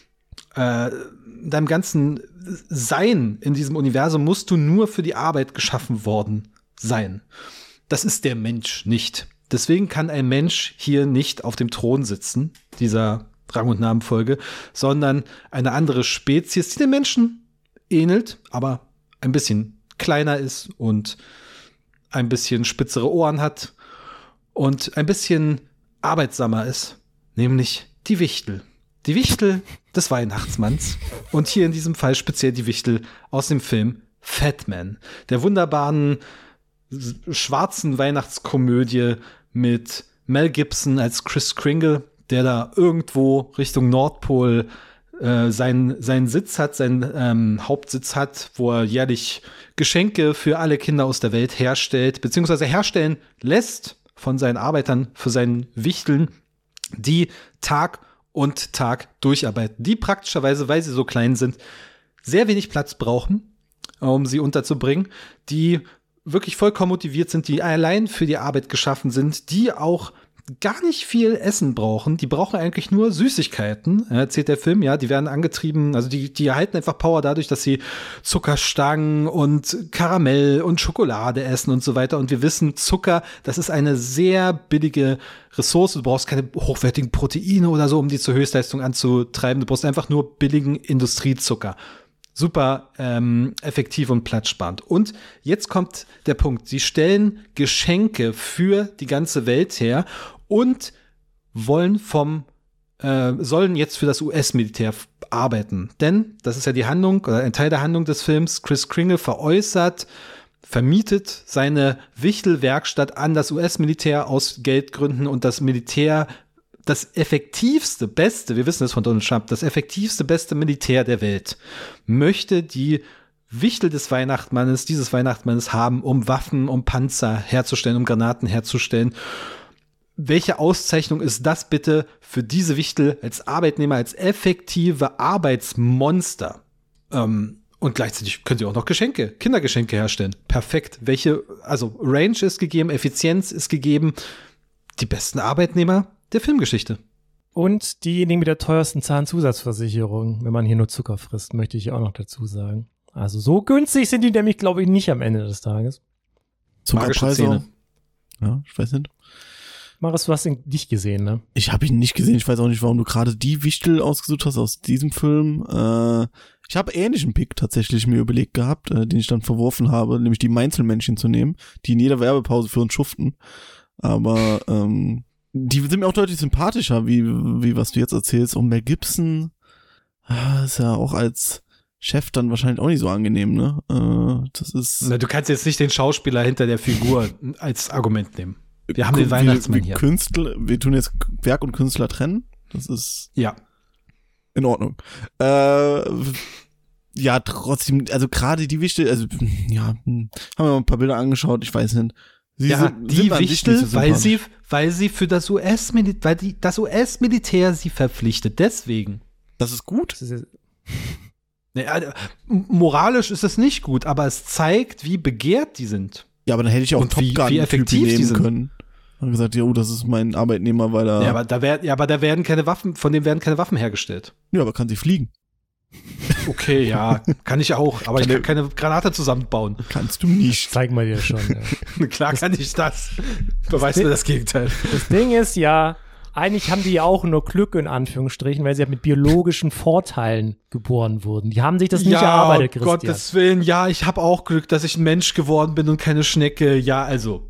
Speaker 2: Sein in diesem Universum musst du nur für die Arbeit geschaffen worden sein. Das ist der Mensch nicht. Deswegen kann ein Mensch hier nicht auf dem Thron sitzen, dieser Rang- und Namenfolge, sondern eine andere Spezies, die den Menschen ähnelt, aber ein bisschen kleiner ist und ein bisschen spitzere Ohren hat und ein bisschen arbeitsamer ist, nämlich die Wichtel. Die Wichtel des Weihnachtsmanns und hier in diesem Fall speziell die Wichtel aus dem Film Fat Man, der wunderbaren schwarzen Weihnachtskomödie mit Mel Gibson als Kris Kringle, der da irgendwo Richtung Nordpol seinen Sitz hat, seinen Hauptsitz hat, wo er jährlich Geschenke für alle Kinder aus der Welt herstellt, beziehungsweise herstellen lässt von seinen Arbeitern, für seinen Wichteln, die Tag und Tag durcharbeiten, die praktischerweise, weil sie so klein sind, sehr wenig Platz brauchen, um sie unterzubringen, die wirklich vollkommen motiviert sind, die allein für die Arbeit geschaffen sind, die auch gar nicht viel Essen brauchen. Die brauchen eigentlich nur Süßigkeiten, erzählt der Film, ja, die werden angetrieben, also die erhalten einfach Power dadurch, dass sie Zuckerstangen und Karamell und Schokolade essen und so weiter. Und wir wissen, Zucker, das ist eine sehr billige Ressource. Du brauchst keine hochwertigen Proteine oder so, um die zur Höchstleistung anzutreiben. Du brauchst einfach nur billigen Industriezucker. Super effektiv und platzsparend. Und jetzt kommt der Punkt. Sie stellen Geschenke für die ganze Welt her und sollen jetzt für das US-Militär arbeiten. Denn, das ist ja die Handlung, oder ein Teil der Handlung des Films, Kris Kringle vermietet seine Wichtelwerkstatt an das US-Militär aus Geldgründen und das Militär, das effektivste, beste, wir wissen es von Donald Trump, das effektivste, beste Militär der Welt, möchte die Wichtel dieses Weihnachtsmannes haben, um Waffen, um Panzer herzustellen, um Granaten herzustellen. Welche Auszeichnung ist das bitte für diese Wichtel als Arbeitnehmer, als effektive Arbeitsmonster? Und gleichzeitig können sie auch noch Kindergeschenke herstellen. Perfekt. Also Range ist gegeben, Effizienz ist gegeben. Die besten Arbeitnehmer der Filmgeschichte.
Speaker 1: Und diejenigen mit der teuersten Zahnzusatzversicherung, wenn man hier nur Zucker frisst, möchte ich auch noch dazu sagen. Also so günstig sind die nämlich, glaube ich, nicht am Ende des Tages.
Speaker 3: Zuckerpreise. Ja, ich weiß nicht.
Speaker 1: Marius, du hast ihn nicht gesehen, ne?
Speaker 3: Ich habe ihn nicht gesehen. Ich weiß auch nicht, warum du gerade die Wichtel ausgesucht hast aus diesem Film. Ich habe ähnlichen Pick tatsächlich mir überlegt gehabt, den ich dann verworfen habe, nämlich die Mainzelmännchen zu nehmen, die in jeder Werbepause für uns schuften. Aber die sind mir auch deutlich sympathischer, wie was du jetzt erzählst. Und Mel Gibson ist ja auch als Chef dann wahrscheinlich auch nicht so angenehm, ne? Das ist.
Speaker 2: Na, du kannst jetzt nicht den Schauspieler hinter der Figur als Argument nehmen. Wir haben den Weihnachtsmann hier.
Speaker 3: Wir tun jetzt Werk und Künstler trennen. Das ist
Speaker 2: ja
Speaker 3: in Ordnung. Ja, trotzdem, also gerade die Wichtel, also ja, haben wir mal ein paar Bilder angeschaut, ich weiß nicht.
Speaker 2: Die Wichtel, weil sie für das US-Militär, das US-Militär sie verpflichtet. Deswegen.
Speaker 3: Das ist gut.
Speaker 2: Moralisch ist es nicht gut, aber es zeigt, wie begehrt die sind.
Speaker 3: Ja, aber dann hätte ich auch
Speaker 2: Top Gun wie effektiv die sind.
Speaker 3: Können. Und gesagt, ja, das ist mein Arbeitnehmer, weil er.
Speaker 2: Ja, aber da werden keine Waffen, von dem werden keine Waffen hergestellt.
Speaker 3: Ja, aber kann sie fliegen.
Speaker 2: Okay, ja, kann ich auch, aber ich kann keine Granate zusammenbauen.
Speaker 3: Kannst du nicht.
Speaker 1: Zeig mal dir schon. Ja.
Speaker 2: Klar kann ich das. Beweis mir das Gegenteil.
Speaker 1: Das Ding ist ja, eigentlich haben die ja auch nur Glück in Anführungsstrichen, weil sie ja mit biologischen Vorteilen geboren wurden. Die haben sich das nicht erarbeitet, Christian.
Speaker 2: Gottes Willen, ja, ich habe auch Glück, dass ich ein Mensch geworden bin und keine Schnecke. Ja, also.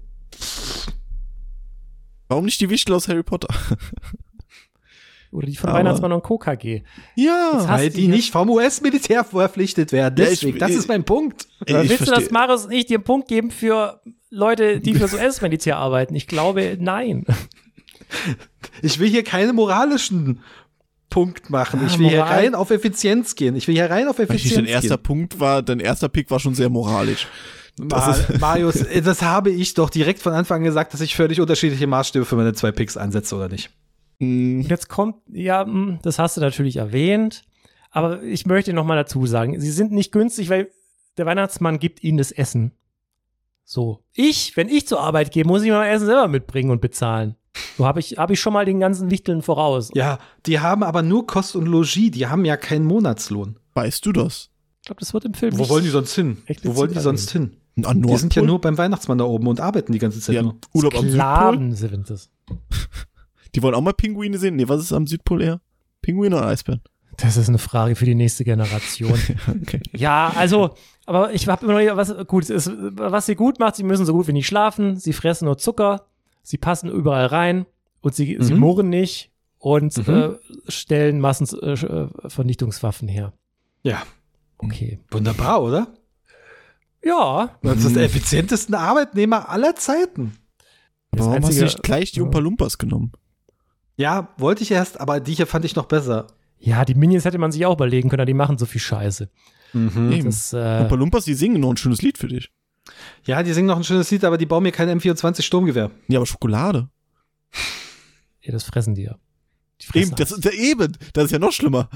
Speaker 3: Warum nicht die Wichtel aus Harry Potter?
Speaker 1: Oder die von Weihnachtsmann und Co. KG.
Speaker 2: Ja, weil die nicht vom US-Militär verpflichtet werden. Deswegen, das ist mein Punkt.
Speaker 1: Willst du, dass Marius und ich dir einen Punkt geben für Leute, die für das US-Militär arbeiten? Ich glaube, nein.
Speaker 2: Ich will hier keinen moralischen Punkt machen. Ich will hier rein auf Effizienz gehen.
Speaker 3: Dein erster Pick war schon sehr moralisch.
Speaker 2: Marius, das habe ich doch direkt von Anfang an gesagt, dass ich völlig unterschiedliche Maßstäbe für meine 2 Picks ansetze, oder nicht?
Speaker 1: Jetzt kommt, das hast du natürlich erwähnt, aber ich möchte noch mal dazu sagen, sie sind nicht günstig, weil der Weihnachtsmann gibt ihnen das Essen. So. Wenn ich zur Arbeit gehe, muss ich mein Essen selber mitbringen und bezahlen. So hab ich schon mal den ganzen Wichteln voraus.
Speaker 2: Ja, die haben aber nur Kost und Logis, die haben ja keinen Monatslohn.
Speaker 3: Weißt du das?
Speaker 1: Ich glaube, das wird im Film
Speaker 2: Wo wollen die sonst hin?
Speaker 1: Wo wollen die sonst hin?
Speaker 2: Die sind ja nur beim Weihnachtsmann da oben und arbeiten die ganze Zeit nur.
Speaker 3: Urlaub am
Speaker 1: Südpol? Sind das.
Speaker 3: Die wollen auch mal Pinguine sehen? Nee, was ist am Südpol eher? Pinguine oder Eisbären?
Speaker 1: Das ist eine Frage für die nächste Generation.
Speaker 3: Okay.
Speaker 1: Ja, also, aber ich habe immer noch was sie gut macht, sie müssen so gut wie nicht schlafen, sie fressen nur Zucker, sie passen überall rein und sie murren nicht und stellen Massenvernichtungswaffen her.
Speaker 2: Ja.
Speaker 1: Okay.
Speaker 2: Wunderbar, oder?
Speaker 1: Ja.
Speaker 2: Das ist der effizientesten Arbeitnehmer aller Zeiten.
Speaker 3: Aber warum hast du nicht gleich die Umpa Lumpas genommen?
Speaker 2: Ja, wollte ich erst, aber die hier fand ich noch besser.
Speaker 1: Ja, die Minions hätte man sich auch überlegen können, die machen so viel Scheiße.
Speaker 3: Umpa Lumpas, die singen noch ein schönes Lied für dich.
Speaker 2: Ja, die singen noch ein schönes Lied, aber die bauen mir kein M24 Sturmgewehr.
Speaker 3: Ja, aber Schokolade.
Speaker 1: Ja, das fressen die ja.
Speaker 3: Eben, das ist ja noch schlimmer.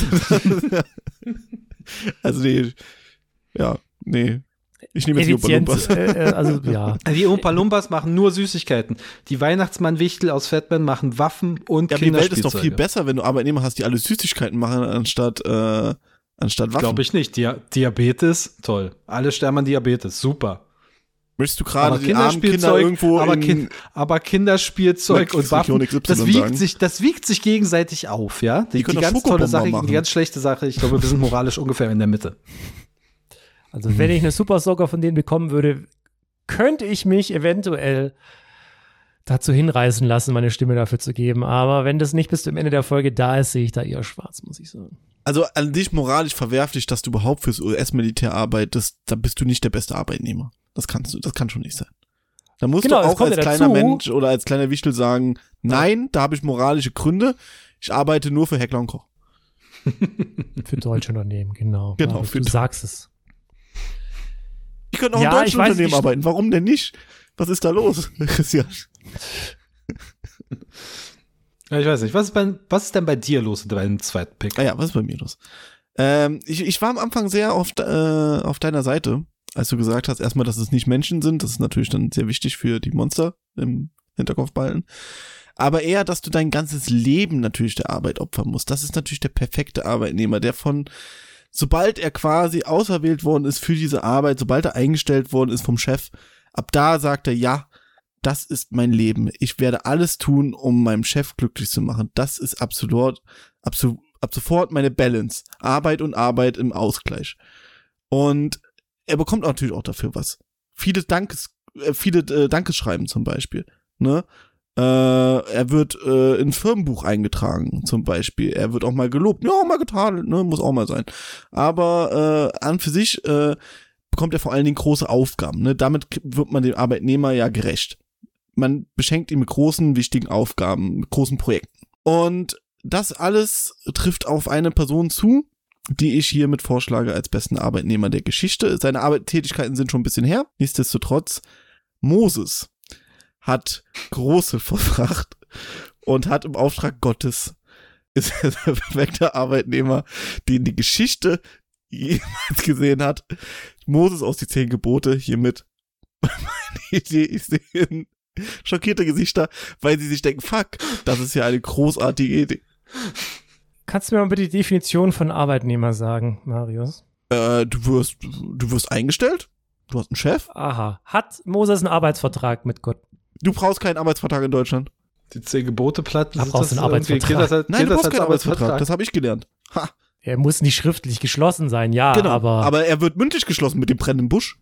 Speaker 3: Also nee. Ja, nee. Ich nehme jetzt die Umpa Lumpas.
Speaker 2: Die Umpa Lumpas machen nur Süßigkeiten. Die Weihnachtsmann-Wichtel aus Fatman machen Waffen und Kinderspielzeuge.
Speaker 3: Die Welt ist doch viel besser, wenn du Arbeitnehmer hast, die alle Süßigkeiten machen, anstatt Waffen.
Speaker 2: Glaube ich nicht. Diabetes, toll. Alle sterben an Diabetes, super.
Speaker 3: Möchtest du gerade die armen Kinder irgendwo
Speaker 2: aber Kinderspielzeug und Waffen, das wiegt sich gegenseitig auf, ja? Die ganz tolle Sache gegen die ganz schlechte Sache. Ich glaube, wir sind moralisch ungefähr in der Mitte.
Speaker 1: Also wenn ich eine Super Soaker von denen bekommen würde, könnte ich mich eventuell dazu hinreißen lassen, meine Stimme dafür zu geben. Aber wenn das nicht bis zum Ende der Folge da ist, sehe ich da eher schwarz, muss ich sagen.
Speaker 3: Also an dich moralisch verwerflich, dass du überhaupt fürs US-Militär arbeitest, da bist du nicht der beste Arbeitnehmer. Das kann schon nicht sein. Da musst du auch als kleiner Mensch oder als kleiner Wichtel sagen, nein, da habe ich moralische Gründe, ich arbeite nur für Heckler & Koch.
Speaker 1: Für deutsche Unternehmen, genau.
Speaker 3: Genau,
Speaker 1: du sagst es.
Speaker 3: Ich könnte auch in deutschen Unternehmen arbeiten. Warum denn nicht? Was ist da los, Christian?
Speaker 2: Ja, ich weiß nicht. Was ist denn bei dir los in deinem zweiten Pick?
Speaker 3: Ja, was ist bei mir los? Ich war am Anfang sehr auf deiner Seite, als du gesagt hast, erstmal, dass es nicht Menschen sind. Das ist natürlich dann sehr wichtig für die Monster im Hinterkopf behalten. Aber eher, dass du dein ganzes Leben natürlich der Arbeit opfern musst. Das ist natürlich der perfekte Arbeitnehmer, der sobald er quasi auserwählt worden ist für diese Arbeit, sobald er eingestellt worden ist vom Chef, ab da sagt er, ja, das ist mein Leben. Ich werde alles tun, um meinem Chef glücklich zu machen. Das ist ab sofort meine Balance. Arbeit und Arbeit im Ausgleich. Und er bekommt natürlich auch dafür was. Viele Dankesschreiben zum Beispiel. Ne? Er wird in Firmenbuch eingetragen, zum Beispiel. Er wird auch mal gelobt. Ja, mal getadelt, ne? Muss auch mal sein. Aber an für sich bekommt er vor allen Dingen große Aufgaben. Ne? Damit wird man dem Arbeitnehmer ja gerecht. Man beschenkt ihn mit großen, wichtigen Aufgaben, mit großen Projekten. Und das alles trifft auf eine Person zu, die ich hiermit vorschlage als besten Arbeitnehmer der Geschichte. Seine Tätigkeiten sind schon ein bisschen her. Nichtsdestotrotz, Moses hat große Verfracht und hat im Auftrag Gottes, ist er der perfekte Arbeitnehmer, den die Geschichte jemals gesehen hat. Moses aus die 10 Gebote, hiermit meine Idee. Ich sehe schockierte Gesichter, weil sie sich denken, fuck, das ist ja eine großartige Idee.
Speaker 1: Kannst du mir mal bitte die Definition von Arbeitnehmer sagen, Marius?
Speaker 3: Du wirst eingestellt, du hast einen Chef.
Speaker 1: Aha. Hat Moses einen Arbeitsvertrag mit Gott?
Speaker 3: Du brauchst keinen Arbeitsvertrag in Deutschland.
Speaker 2: Die 10 Gebote-Platten.
Speaker 1: Du brauchst einen Arbeitsvertrag.
Speaker 3: Nein, du brauchst keinen Arbeitsvertrag. Das habe ich gelernt. Ha.
Speaker 1: Er muss nicht schriftlich geschlossen sein, ja,
Speaker 3: genau,
Speaker 1: aber
Speaker 3: er wird mündlich geschlossen mit dem brennenden Busch.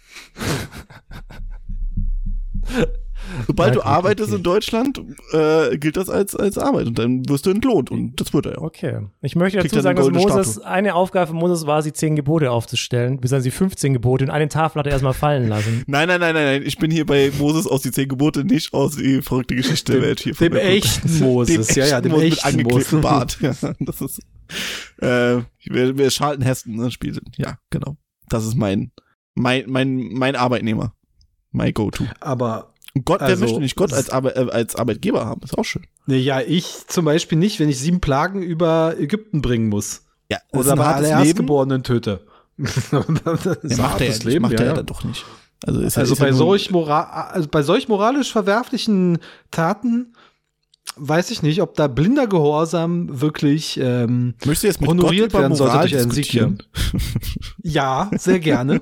Speaker 3: Sobald du arbeitest in Deutschland, gilt das als Arbeit und dann wirst du entlohnt und das wird er ja.
Speaker 1: Okay. Ich möchte dazu sagen, dass eine Aufgabe von Moses war, die 10 Gebote aufzustellen, bis dann sie 15 Gebote und eine Tafel hat er erstmal fallen lassen.
Speaker 3: Nein. Ich bin hier bei Moses aus die 10 Gebote, nicht aus die verrückte Geschichte der Welt hier.
Speaker 2: Dem echten Moses, dem echten
Speaker 3: Moses mit angeklebtem Bart. Ja, das ist, wir Charlton Heston, ne, spielt. Ja, genau. Das ist mein Mein Arbeitnehmer. My Go-To.
Speaker 2: Aber
Speaker 3: Gott, wer möchte nicht Gott als Arbeitgeber haben? Ist auch schön.
Speaker 2: Ja, ich zum Beispiel nicht, wenn ich 7 Plagen über Ägypten bringen muss.
Speaker 3: Ja,
Speaker 2: oder bei alle Erstgeborenen töte.
Speaker 3: Das macht er dann doch nicht. Also
Speaker 2: bei solch moralisch verwerflichen Taten weiß ich nicht, ob da blinder Gehorsam wirklich honoriert werden sollte durch einen Sieg hier. Ja, sehr gerne.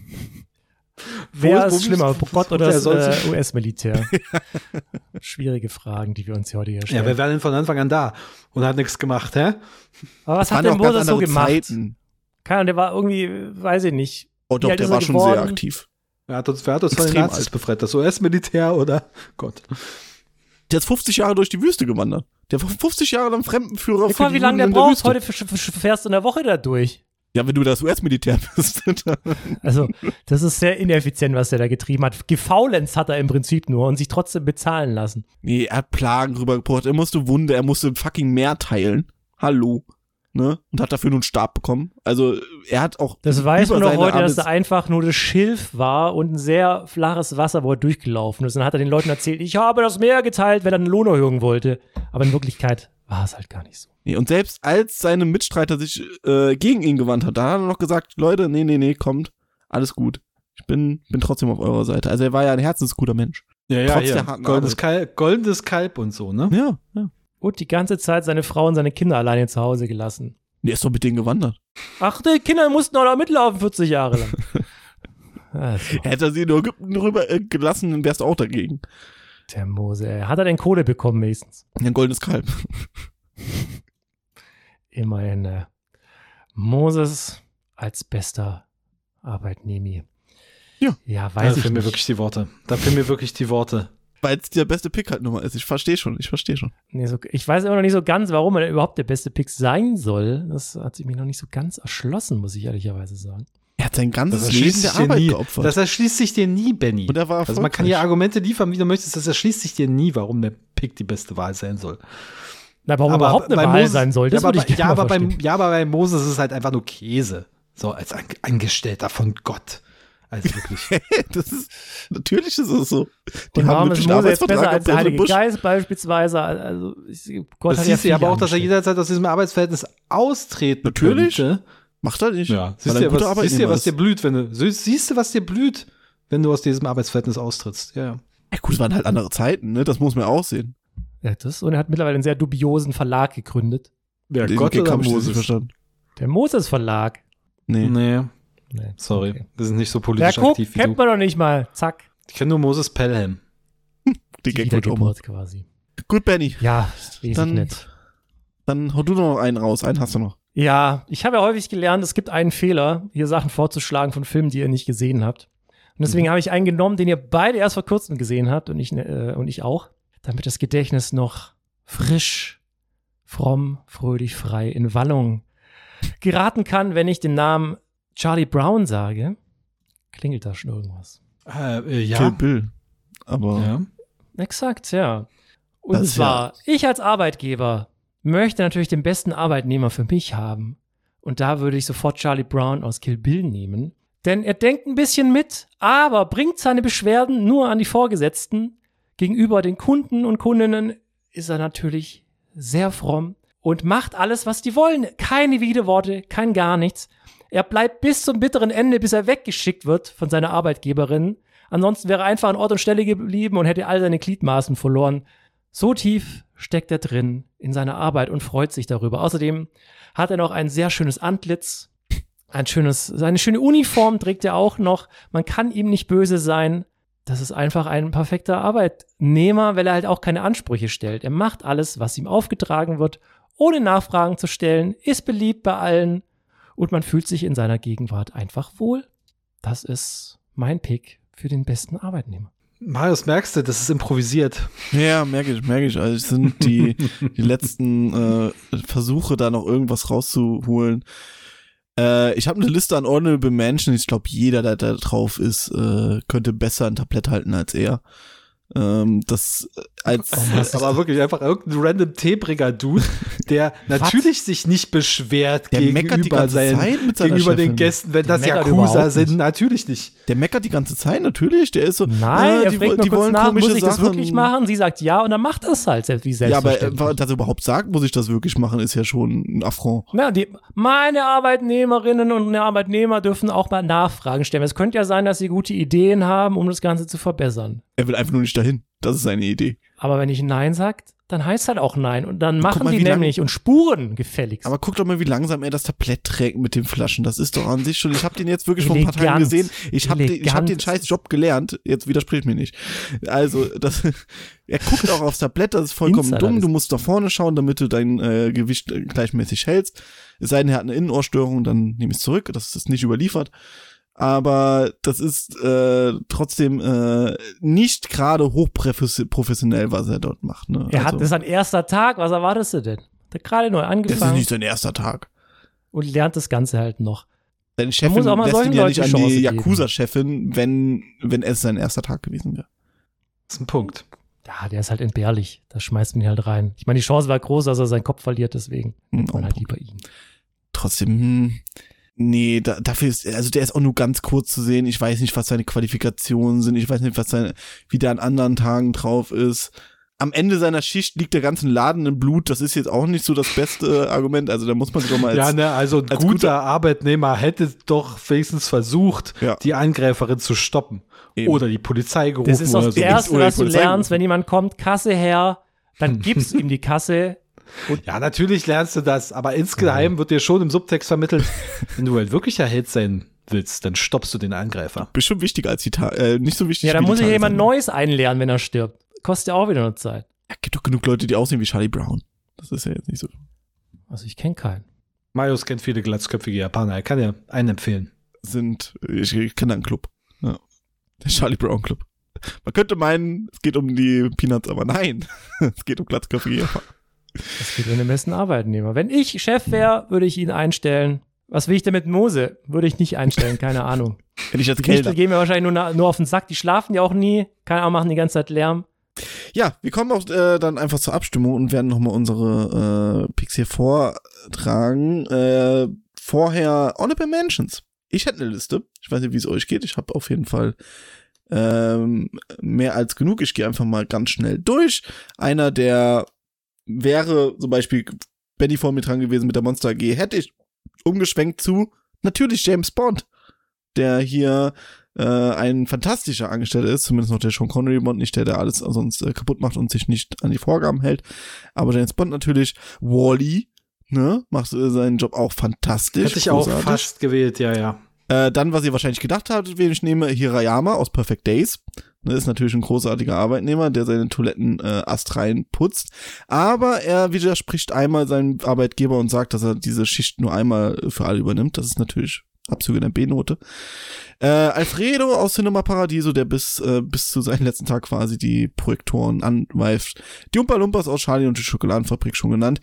Speaker 1: Wer ist schlimmer, Gott oder das US-Militär? Schwierige Fragen, die wir uns hier heute hier stellen.
Speaker 2: Ja, wer war denn von Anfang an da und hat nichts gemacht, hä?
Speaker 1: Aber was hat denn Moses so gemacht? Keine Ahnung, der war irgendwie, weiß ich nicht.
Speaker 3: Oh doch, der war schon sehr aktiv.
Speaker 2: Wer hat uns von den Nazis befreit? Das US-Militär oder Gott?
Speaker 3: Der ist 50 Jahre durch die Wüste gewandert. Der war 50 Jahre lang Fremdenführer.
Speaker 1: Guck mal, wie lange der braucht. Heute fährst du in der Woche da durch.
Speaker 3: Ja, wenn du das US-Militär bist.
Speaker 1: Also, das ist sehr ineffizient, was der da getrieben hat. Gefaulenzt hat er im Prinzip nur und sich trotzdem bezahlen lassen.
Speaker 3: Nee, er hat Plagen rübergebracht. Er musste fucking Meer teilen. Hallo. Ne? Und hat dafür nur einen Stab bekommen. Also, er hat auch.
Speaker 1: Das weiß man doch heute, dass da einfach nur das Schilf war und ein sehr flaches Wasser, wo er durchgelaufen ist. Und dann hat er den Leuten erzählt, ich habe das Meer geteilt, weil er eine Lohnerhöhung wollte. Aber in Wirklichkeit war es halt gar nicht so.
Speaker 3: Nee, und selbst als seine Mitstreiter sich gegen ihn gewandt hat, da hat er noch gesagt, Leute, nee, kommt, alles gut. Ich bin trotzdem auf eurer Seite. Also er war ja ein herzensguter Mensch.
Speaker 2: Ja. Goldenes Kalb und so, ne?
Speaker 3: Ja.
Speaker 1: Und die ganze Zeit seine Frau und seine Kinder alleine zu Hause gelassen.
Speaker 3: Der ist doch mit denen gewandert.
Speaker 1: Ach, die Kinder mussten auch noch mitlaufen 40 Jahre lang. Also.
Speaker 3: Hätte er sie in Ägypten rüber gelassen, dann wärst du auch dagegen.
Speaker 1: Der Mose, hat er denn Kohle bekommen wenigstens?
Speaker 3: Ein goldenes Kalb.
Speaker 1: Immerhin. Moses als bester Arbeitnehmer. Ja, weiß ich nicht.
Speaker 2: Da fehlen mir wirklich die Worte.
Speaker 3: Weil es der beste Pick halt nochmal ist. Ich verstehe schon.
Speaker 1: Nee, ich weiß immer noch nicht so ganz, warum er überhaupt der beste Pick sein soll. Das hat sich mir noch nicht so ganz erschlossen, muss ich ehrlicherweise sagen.
Speaker 3: Er hat sein ganzes Leben der Arbeit geopfert.
Speaker 2: Das erschließt sich dir nie, Benny.
Speaker 3: Und er war
Speaker 2: also man kann ja Argumente liefern, wie du möchtest. Das erschließt sich dir nie, warum der Pick die beste Wahl sein soll.
Speaker 1: Na, warum überhaupt eine Wahl sein soll, das würde ich gerne mal verstehen.
Speaker 2: Aber bei Moses ist es halt einfach nur Käse. So, als Angestellter von Gott. Also wirklich.
Speaker 3: Natürlich ist es so.
Speaker 1: Die haben es Mose jetzt besser als der Heilige Geist beispielsweise. Also, Gott
Speaker 2: das siehst du aber auch, dass er jederzeit aus diesem Arbeitsverhältnis austreten könnte.
Speaker 3: Macht er nicht.
Speaker 2: Ja, siehst du, was dir blüht, wenn du aus diesem Arbeitsverhältnis austrittst. Ja
Speaker 3: gut, es waren halt andere Zeiten, ne? Das muss man auch sehen.
Speaker 1: Ja, und er hat mittlerweile einen sehr dubiosen Verlag gegründet.
Speaker 2: Ja, Gott oder Moses?
Speaker 3: Verstanden.
Speaker 1: Der Moses Verlag.
Speaker 2: Nee. Sorry, okay. Wir sind nicht so politisch aktiv wie du.
Speaker 1: Kennt man doch nicht mal. Zack.
Speaker 2: Ich kenne nur Moses Pelham.
Speaker 1: Die Wiedergeburt quasi.
Speaker 3: Gut, Benny.
Speaker 1: Ja, nett.
Speaker 3: Dann hau du noch einen raus. Einen hast du noch.
Speaker 1: Ja, ich habe ja häufig gelernt, es gibt einen Fehler, hier Sachen vorzuschlagen von Filmen, die ihr nicht gesehen habt. Und deswegen habe ich einen genommen, den ihr beide erst vor kurzem gesehen habt und ich auch, damit das Gedächtnis noch frisch, fromm, fröhlich, frei in Wallung geraten kann, wenn ich den Namen Charlie Brown sage. Klingelt da schon irgendwas?
Speaker 2: Ja.
Speaker 3: Kill Bill. Aber.
Speaker 2: Ja.
Speaker 1: Exakt, ja. Und zwar, ich als Arbeitgeber möchte natürlich den besten Arbeitnehmer für mich haben. Und da würde ich sofort Charlie Brown aus Kill Bill nehmen. Denn er denkt ein bisschen mit, aber bringt seine Beschwerden nur an die Vorgesetzten. Gegenüber den Kunden und Kundinnen ist er natürlich sehr fromm und macht alles, was die wollen. Keine Widerworte, kein gar nichts. Er bleibt bis zum bitteren Ende, bis er weggeschickt wird von seiner Arbeitgeberin. Ansonsten wäre er einfach an Ort und Stelle geblieben und hätte all seine Gliedmaßen verloren. So tief steckt er drin in seiner Arbeit und freut sich darüber. Außerdem hat er noch ein sehr schönes Antlitz. Seine schöne Uniform trägt er auch noch. Man kann ihm nicht böse sein. Das ist einfach ein perfekter Arbeitnehmer, weil er halt auch keine Ansprüche stellt. Er macht alles, was ihm aufgetragen wird, ohne Nachfragen zu stellen, ist beliebt bei allen und man fühlt sich in seiner Gegenwart einfach wohl. Das ist mein Pick für den besten Arbeitnehmer.
Speaker 2: Marius, merkst du, das ist improvisiert.
Speaker 3: Ja, merke ich. Also es sind die letzten Versuche, da noch irgendwas rauszuholen. Ich habe eine Liste an Honorable Mentions. Ich glaube, jeder, der da drauf ist, könnte besser ein Tablett halten als er. Das als
Speaker 2: aber wirklich einfach irgendein random Teebringer-Dude, der natürlich sich nicht beschwert gegenüber den Gästen, wenn das Yakuza sind, natürlich nicht.
Speaker 3: Der meckert die ganze Zeit, natürlich. Der ist so,
Speaker 1: nein, er fragt nur kurz nach, muss ich das wirklich machen? Sie sagt ja und dann macht es halt wie selbstverständlich.
Speaker 3: Ja, aber dass er überhaupt sagt, muss ich das wirklich machen, ist ja schon ein Affront.
Speaker 1: Ja, meine Arbeitnehmerinnen und Arbeitnehmer dürfen auch mal Nachfragen stellen. Es könnte ja sein, dass sie gute Ideen haben, um das Ganze zu verbessern.
Speaker 3: Er will einfach nur nicht dahin. Das ist seine Idee.
Speaker 1: Aber wenn ich Nein sagt, dann heißt halt auch Nein. Und dann machen die nämlich und Spuren gefälligst.
Speaker 3: Aber guck doch mal, wie langsam er das Tablett trägt mit den Flaschen. Das ist doch an sich schon, ich habe den jetzt wirklich vor ein paar Tagen gesehen. Ich hab den scheiß Job gelernt. Jetzt widerspricht mir nicht. Also, er guckt auch aufs Tablett, das ist vollkommen dumm. Du musst nach vorne schauen, damit du dein Gewicht gleichmäßig hältst. Es sei denn, er hat eine Innenohrstörung, dann nehme ich es zurück. Das ist nicht überliefert. Aber das ist trotzdem nicht gerade hochprofessionell, was er dort macht. Ne?
Speaker 1: Das ist sein erster Tag. Was erwartest du denn? Der hat gerade neu angefangen.
Speaker 3: Das ist nicht sein erster Tag.
Speaker 1: Und lernt das Ganze halt noch.
Speaker 3: Seine Chefin lässt ihn ja nicht an die Yakuza-Chefin, wenn es sein erster Tag gewesen wäre.
Speaker 2: Das ist ein Punkt.
Speaker 1: Ja, der ist halt entbehrlich. Da schmeißt man ihn halt rein. Ich meine, die Chance war groß, dass er seinen Kopf verliert, deswegen nimmt man halt lieber ihn.
Speaker 3: Trotzdem, nee, dafür ist, also der ist auch nur ganz kurz zu sehen. Ich weiß nicht, was seine Qualifikationen sind. Ich weiß nicht, wie der an anderen Tagen drauf ist. Am Ende seiner Schicht liegt der ganze Laden im Blut. Das ist jetzt auch nicht so das beste Argument. Also da muss man sich doch mal
Speaker 2: also ein guter Arbeitnehmer hätte doch wenigstens versucht, die Angreiferin zu stoppen. Eben. Oder die Polizei gerufen.
Speaker 1: Das ist das Erste, was du lernst, wenn jemand kommt, Kasse her, dann gibst du ihm die Kasse.
Speaker 2: Ja, natürlich lernst du das, aber insgeheim wird dir schon im Subtext vermittelt, wenn du halt wirklich der Held sein willst, dann stoppst du den Angreifer.
Speaker 3: Bestimmt wichtiger als nicht so wichtig.
Speaker 1: Ja, dann muss sich jemand Neues einlernen, wenn er stirbt. Kostet ja auch wieder eine Zeit.
Speaker 3: Ja, gibt doch genug Leute, die aussehen wie Charlie Brown. Das ist ja jetzt nicht so.
Speaker 1: Also ich kenne keinen.
Speaker 2: Marius kennt viele glatzköpfige Japaner. Er kann ja einen empfehlen.
Speaker 3: Ich kenne einen Club. Ja. Der Charlie Brown Club. Man könnte meinen, es geht um die Peanuts, aber nein. Es geht um glatzköpfige Japaner.
Speaker 1: Es geht um den besten Arbeitnehmer. Wenn ich Chef wäre, würde ich ihn einstellen. Was will ich denn mit Mose? Würde ich nicht einstellen, keine Ahnung.
Speaker 3: Wenn ich als
Speaker 1: Kellner. Die gehen mir wahrscheinlich nur auf den Sack. Die schlafen ja auch nie. Keine Ahnung, machen die ganze Zeit Lärm.
Speaker 3: Ja, wir kommen auch dann einfach zur Abstimmung und werden nochmal unsere Picks hier vortragen. Vorher Honorable Mentions. Ich hätte eine Liste. Ich weiß nicht, wie es euch geht. Ich habe auf jeden Fall mehr als genug. Ich gehe einfach mal ganz schnell durch. Einer, der wäre zum Beispiel Benny vor mir dran gewesen mit der Monster AG, hätte ich umgeschwenkt zu natürlich James Bond, der hier ein fantastischer Angestellter ist, zumindest noch der Sean Connery Bond, nicht der alles sonst kaputt macht und sich nicht an die Vorgaben hält, aber James Bond natürlich. Wall-E, ne, macht seinen Job auch fantastisch.
Speaker 2: Hätte ich großartig. Auch fast gewählt, ja.
Speaker 3: Dann, was ihr wahrscheinlich gedacht habt, wen ich nehme, Hirayama aus Perfect Days. Ne, ist natürlich ein großartiger Arbeitnehmer, der seine Toiletten astrein putzt. Aber er widerspricht einmal seinem Arbeitgeber und sagt, dass er diese Schicht nur einmal für alle übernimmt. Das ist natürlich Abzüge der B-Note. Alfredo aus Cinema Paradiso, der bis zu seinem letzten Tag quasi die Projektoren anweift. Die Oompa Loompas aus Charlie und die Schokoladenfabrik schon genannt.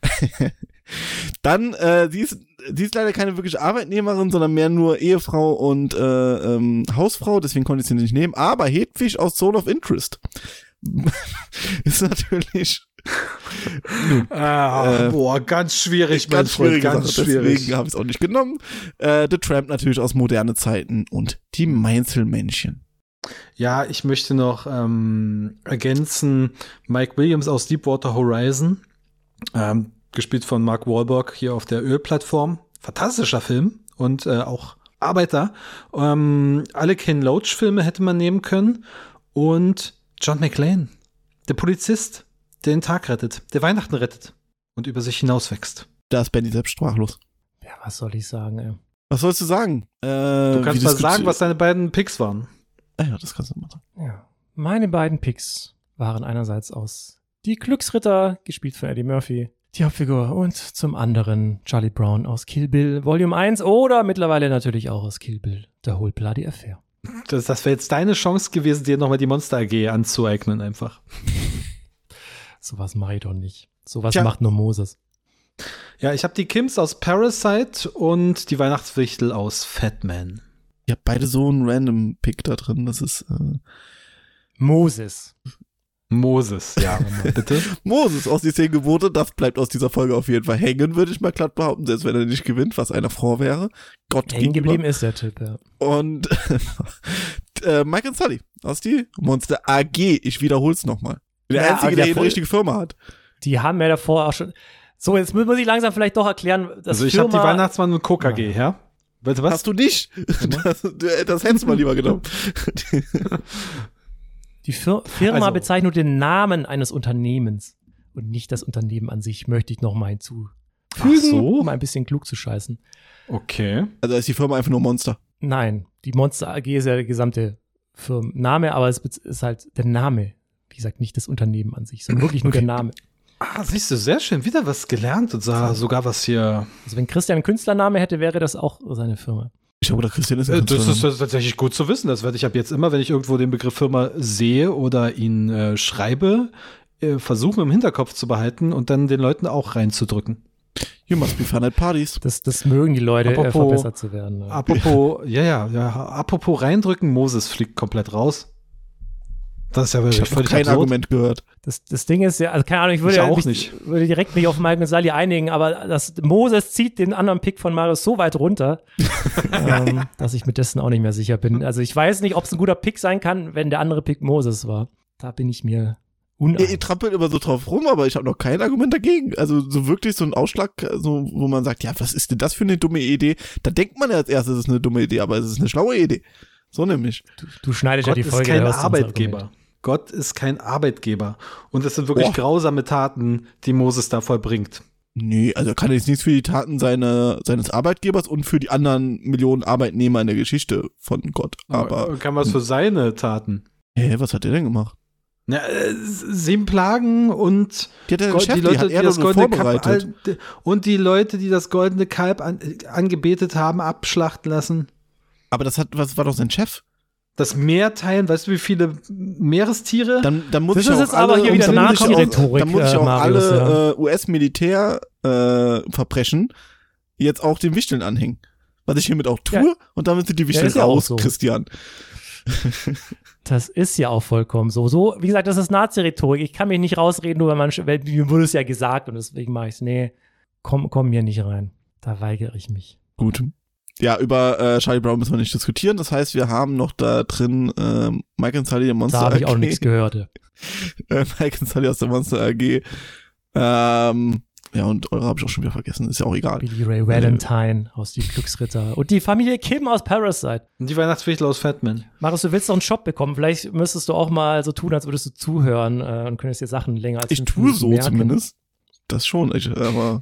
Speaker 3: Dann, sie ist leider keine wirkliche Arbeitnehmerin, sondern mehr nur Ehefrau und Hausfrau, deswegen konnte ich sie nicht nehmen. Aber Hedwig aus Zone of Interest ist natürlich
Speaker 2: ganz schwierig,
Speaker 3: ganz schwierig. Deswegen habe ich es auch nicht genommen. The Tramp natürlich aus Moderne Zeiten und die Mainzelmännchen.
Speaker 2: Ja, ich möchte noch ergänzen, Mike Williams aus Deepwater Horizon, gespielt von Mark Wahlberg hier auf der Ölplattform. Fantastischer Film und auch Arbeiter. Alle Ken Loach-Filme hätte man nehmen können. Und John McClane, der Polizist, der den Tag rettet, der Weihnachten rettet und über sich hinauswächst.
Speaker 3: Da ist Benny selbst sprachlos.
Speaker 1: Ja, was soll ich sagen, ey?
Speaker 3: Was sollst du sagen?
Speaker 2: Du kannst mal sagen, was deine beiden Picks waren.
Speaker 3: Ja, das kannst du mal sagen.
Speaker 1: Ja. Meine beiden Picks waren einerseits aus Die Glücksritter, gespielt von Eddie Murphy, die Hauptfigur, und zum anderen Charlie Brown aus Kill Bill Volume 1 oder mittlerweile natürlich auch aus Kill Bill, The Whole Bloody Affair.
Speaker 2: Das wäre jetzt deine Chance gewesen, dir nochmal die Monster AG anzueignen einfach.
Speaker 1: Sowas mache ich doch nicht. Sowas macht nur Moses.
Speaker 2: Ja, ich habe die Kims aus Parasite und die Weihnachtswichtel aus Fat Man.
Speaker 3: Ihr habt beide so einen random Pick da drin, das ist
Speaker 1: Moses.
Speaker 2: Moses, ja, bitte.
Speaker 3: Moses aus die 10 Gebote, das bleibt aus dieser Folge auf jeden Fall hängen, würde ich mal glatt behaupten, selbst wenn er nicht gewinnt, was einer froh wäre. Gott
Speaker 1: hängen geblieben ist der Typ, ja.
Speaker 3: Und Mike und Sully aus die Monster AG, ich wiederhol's nochmal. Der Einzige, der hier eine richtige Firma hat.
Speaker 1: Die haben ja davor auch schon. So, jetzt muss ich langsam vielleicht doch erklären, dass
Speaker 2: also ich habe die Weihnachtsmann und Coca AG, ja?
Speaker 3: Weißt du was? Hast du nicht? Das hättest du mal lieber genommen.
Speaker 1: Die Firma bezeichnet nur den Namen eines Unternehmens und nicht das Unternehmen an sich, möchte ich noch mal hinzufügen, um ein bisschen klug zu scheißen.
Speaker 2: Okay.
Speaker 3: Also ist die Firma einfach nur Monster?
Speaker 1: Nein, die Monster AG ist ja der gesamte Firmenname, aber es ist halt der Name. Wie gesagt, nicht das Unternehmen an sich, sondern wirklich nur der Name.
Speaker 2: Ah, siehst du, sehr schön. Wieder was gelernt und sogar was hier.
Speaker 1: Also wenn Christian einen Künstlername hätte, wäre das auch seine Firma.
Speaker 3: Ich glaube, der Christian ist
Speaker 2: das ist tatsächlich gut zu wissen. Das werde ich ab jetzt immer, wenn ich irgendwo den Begriff Firma sehe oder ihn schreibe, versuchen im Hinterkopf zu behalten und dann den Leuten auch reinzudrücken.
Speaker 3: You must be fun at parties.
Speaker 1: Das mögen die Leute, verbessert zu werden.
Speaker 2: Apropos, apropos reindrücken, Moses fliegt komplett raus. Das ist ja wirklich völlig
Speaker 3: kein Argument gehört.
Speaker 1: Das Ding ist ja, also keine Ahnung, ich würde direkt mich auf Mike und Sully einigen, aber Moses zieht den anderen Pick von Marius so weit runter, dass ich mit dessen auch nicht mehr sicher bin. Also ich weiß nicht, ob es ein guter Pick sein kann, wenn der andere Pick Moses war. Da bin ich mir uneinig.
Speaker 3: Ihr trampelt immer so drauf rum, aber ich habe noch kein Argument dagegen. Also so wirklich so ein Ausschlag, so, wo man sagt, ja, was ist denn das für eine dumme Idee? Da denkt man ja als erstes, es ist eine dumme Idee, aber es ist eine schlaue Idee. So nämlich.
Speaker 1: Du schneidest
Speaker 2: Gott
Speaker 1: ja die Folge.
Speaker 2: Gott ist kein Arbeitgeber. Gott ist kein Arbeitgeber. Und es sind wirklich grausame Taten, die Moses da vollbringt.
Speaker 3: Nee, also er kann jetzt nichts für die Taten seines Arbeitgebers und für die anderen Millionen Arbeitnehmer in der Geschichte von Gott. Aber
Speaker 2: kann was für seine Taten.
Speaker 3: Was hat er denn gemacht?
Speaker 2: Ja, 7 Plagen und
Speaker 3: die Leute, die das
Speaker 2: goldene Kalb und die Leute, die das goldene Kalb angebetet haben, abschlachten lassen.
Speaker 3: Aber was war doch sein Chef?
Speaker 2: Das Meer teilen, weißt du, wie viele Meerestiere?
Speaker 3: Dann muss
Speaker 1: das
Speaker 3: ich
Speaker 1: ist
Speaker 3: auch
Speaker 1: jetzt aber hier wieder Nazi-Rhetorik.
Speaker 3: Dann muss ich auch
Speaker 1: Marius,
Speaker 3: alle US-Militärverbrechen jetzt auch den Wichteln anhängen. Was ich hiermit auch tue, und damit sind die Wichteln raus, so. Christian.
Speaker 1: Das ist ja auch vollkommen so. So, wie gesagt, das ist Nazi-Rhetorik. Ich kann mich nicht rausreden, nur weil mir wurde es ja gesagt und deswegen mache ich es. Nee, komm hier nicht rein. Da weigere ich mich.
Speaker 3: Gut. Ja, über Charlie Brown müssen wir nicht diskutieren. Das heißt, wir haben noch da drin Mike und Sully, der Monster AG.
Speaker 1: Da habe ich auch nichts gehört.
Speaker 3: Mike und Sully aus der Monster AG. Ja, und eure habe ich auch schon wieder vergessen. Ist ja auch egal.
Speaker 1: Billy Ray Valentine aus Die Glücksritter. Und die Familie Kim aus Parasite.
Speaker 2: Und die Weihnachtswichtel aus Fatman.
Speaker 1: Marius, du willst doch einen Shop bekommen. Vielleicht müsstest du auch mal so tun, als würdest du zuhören und könntest dir Sachen länger als 5 Minuten merken.
Speaker 3: Ich tue so zumindest. Das schon, aber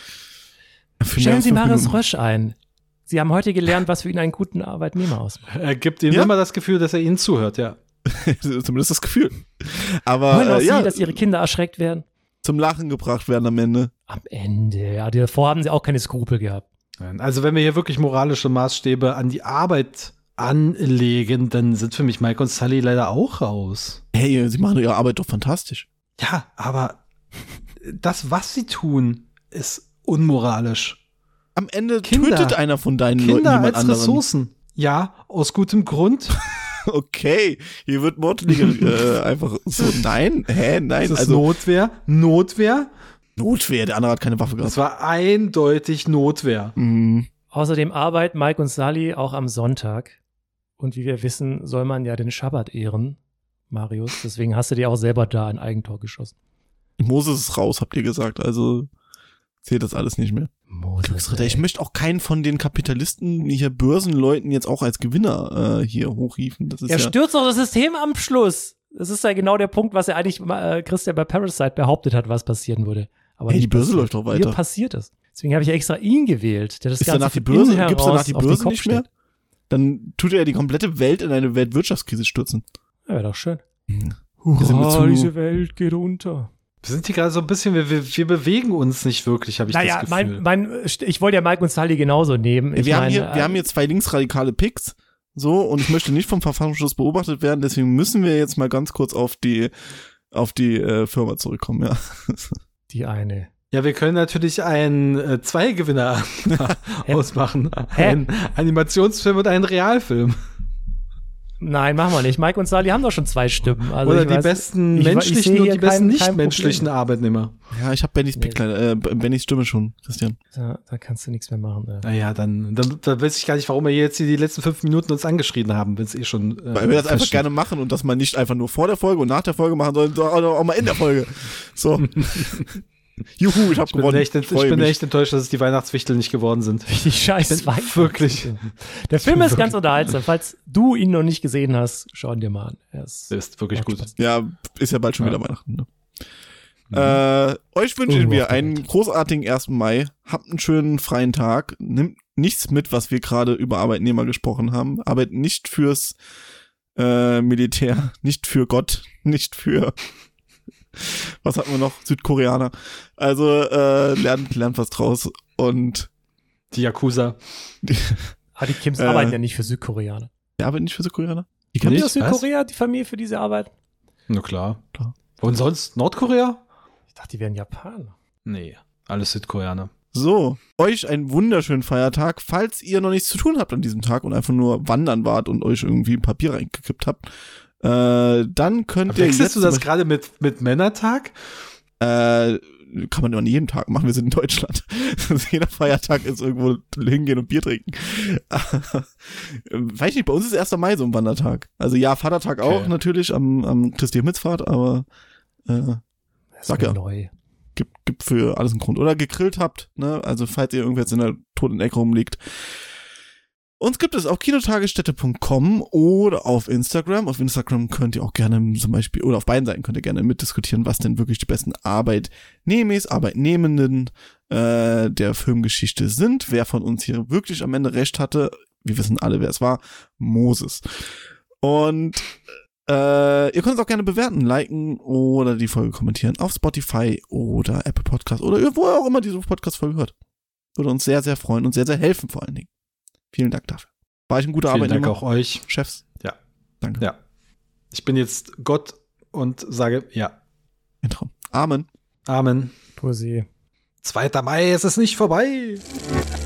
Speaker 1: Stellen Sie Marius Rösch ein. Sie haben heute gelernt, was für ihn einen guten Arbeitnehmer ausmacht.
Speaker 2: Er gibt ihm immer das Gefühl, dass er ihnen zuhört, ja.
Speaker 3: Zumindest das Gefühl. Aber
Speaker 1: wollen auch Sie, dass Ihre Kinder erschreckt werden?
Speaker 3: Zum Lachen gebracht werden am Ende.
Speaker 1: Am Ende, ja. Davor haben Sie auch keine Skrupel gehabt.
Speaker 2: Also wenn wir hier wirklich moralische Maßstäbe an die Arbeit anlegen, dann sind für mich Mike und Sully leider auch raus.
Speaker 3: Hey, Sie machen ihre Arbeit doch fantastisch.
Speaker 2: Ja, aber das, was sie tun, ist unmoralisch.
Speaker 3: Am Ende tötet einer von deinen Leuten
Speaker 2: jemand
Speaker 3: anderen.
Speaker 2: Kinder als Ressourcen. Ja, aus gutem Grund.
Speaker 3: Okay, hier wird Mordliga einfach so, nein, nein.
Speaker 2: Das ist Notwehr.
Speaker 3: Notwehr, der andere hat keine Waffe gehabt.
Speaker 2: Das war eindeutig Notwehr.
Speaker 3: Mhm.
Speaker 1: Außerdem arbeiten Mike und Sully auch am Sonntag. Und wie wir wissen, soll man ja den Schabbat ehren, Marius. Deswegen hast du dir auch selber da ein Eigentor geschossen.
Speaker 3: Moses ist raus, habt ihr gesagt, also zählt das alles nicht mehr. Glücksritter. Ich möchte auch keinen von den Kapitalisten, hier Börsenleuten jetzt auch als Gewinner hier hochhieven. Das ist
Speaker 1: er stürzt doch das System am Schluss. Das ist ja genau der Punkt, was er eigentlich Christian bei Parasite behauptet hat, was passieren würde. Aber
Speaker 3: hey, die Börse läuft doch weiter.
Speaker 1: Hier passiert es. Deswegen habe ich extra ihn gewählt, der das Ganze
Speaker 3: danach die Börse, gibt's danach die Börse nicht mehr? Dann tut er die komplette Welt in eine Weltwirtschaftskrise stürzen.
Speaker 1: Ja, wäre doch schön.
Speaker 3: Hurra,
Speaker 1: diese Welt geht unter.
Speaker 2: Wir sind hier gerade so ein bisschen, wir bewegen uns nicht wirklich, habe ich das Gefühl.
Speaker 1: Ich wollte ja Mike und Sully genauso nehmen.
Speaker 3: Wir haben hier 2 linksradikale Picks, so, und ich möchte nicht vom Verfassungsschutz beobachtet werden, deswegen müssen wir jetzt mal ganz kurz auf die Firma zurückkommen, ja.
Speaker 1: Die eine.
Speaker 2: Ja, wir können natürlich einen 2 Gewinner ausmachen. Einen Animationsfilm und einen Realfilm.
Speaker 1: Nein, machen wir nicht. Mike und Sally haben doch schon 2 Stimmen. Also
Speaker 2: oder die besten menschlichen und die besten nicht-menschlichen Arbeitnehmer.
Speaker 3: Ja, ich habe Bennys Stimme schon, Christian.
Speaker 1: Da kannst du nichts mehr machen.
Speaker 2: Naja, dann weiß ich gar nicht, warum wir jetzt hier die letzten 5 Minuten uns angeschrieben haben, wenn es eh schon
Speaker 3: weil wir das einfach gerne machen und dass man nicht einfach nur vor der Folge und nach der Folge machen soll, sondern auch mal in der Folge. So. Juhu, ich hab gewonnen.
Speaker 2: Ich bin echt enttäuscht, dass es die Weihnachtswichtel nicht geworden sind.
Speaker 1: Die scheiß
Speaker 2: Wirklich.
Speaker 1: Der Film ist ganz unterhaltsam. Falls du ihn noch nicht gesehen hast, schau ihn dir mal an. Er
Speaker 2: ist wirklich gut.
Speaker 1: Spaß.
Speaker 3: Ja, ist ja bald schon wieder Weihnachten. Ne? Euch wünschen wir einen großartigen 1. Mai. Habt einen schönen freien Tag. Nimmt nichts mit, was wir gerade über Arbeitnehmer gesprochen haben. Arbeitet nicht fürs Militär, nicht für Gott, nicht für was hatten wir noch? Südkoreaner. Also lernt was draus und
Speaker 2: die Yakuza.
Speaker 1: Die Kims arbeiten ja nicht für Südkoreaner.
Speaker 3: Die arbeiten nicht für Südkoreaner?
Speaker 1: Die kommen aus Südkorea, die Familie, für die sie arbeiten?
Speaker 2: Na klar. Und sonst Nordkorea?
Speaker 1: Ich dachte, die wären Japaner.
Speaker 2: Nee, alles Südkoreaner.
Speaker 3: So, euch einen wunderschönen Feiertag. Falls ihr noch nichts zu tun habt an diesem Tag und einfach nur wandern wart und euch irgendwie Papier reingekippt habt, dann könnt ihr
Speaker 2: wechselst du das gerade mit Männertag?
Speaker 3: Kann man immer an jedem Tag machen, wir sind in Deutschland. Jeder Feiertag ist irgendwo hingehen und Bier trinken. Weiß ich nicht, bei uns ist 1. Mai so ein Wandertag. Also ja, Vatertag auch natürlich am Christi Himmelfahrt, aber sag ja,
Speaker 1: neu.
Speaker 3: Gibt für alles einen Grund. Oder gegrillt habt, ne? Also falls ihr irgendwer in der toten Ecke rumliegt. Uns gibt es auf kinotagesstätte.com oder auf Instagram. Auf Instagram könnt ihr auch gerne zum Beispiel, oder auf beiden Seiten könnt ihr gerne mitdiskutieren, was denn wirklich die besten Arbeitnehmenden der Filmgeschichte sind. Wer von uns hier wirklich am Ende recht hatte, wir wissen alle, wer es war, Moses. Und ihr könnt es auch gerne bewerten, liken oder die Folge kommentieren auf Spotify oder Apple Podcast oder wo ihr auch immer diese Podcast-Folge hört. Würde uns sehr, sehr freuen und sehr, sehr helfen vor allen Dingen. Vielen Dank dafür. War ich ein guter Arbeitnehmer?
Speaker 2: Vielen Dank auch euch.
Speaker 3: Chefs?
Speaker 2: Ja.
Speaker 3: Danke.
Speaker 2: Ja. Ich bin jetzt Gott und sage ja.
Speaker 3: Ein Traum. Amen.
Speaker 2: Amen.
Speaker 1: Poesie.
Speaker 2: 2. Mai, es ist nicht vorbei.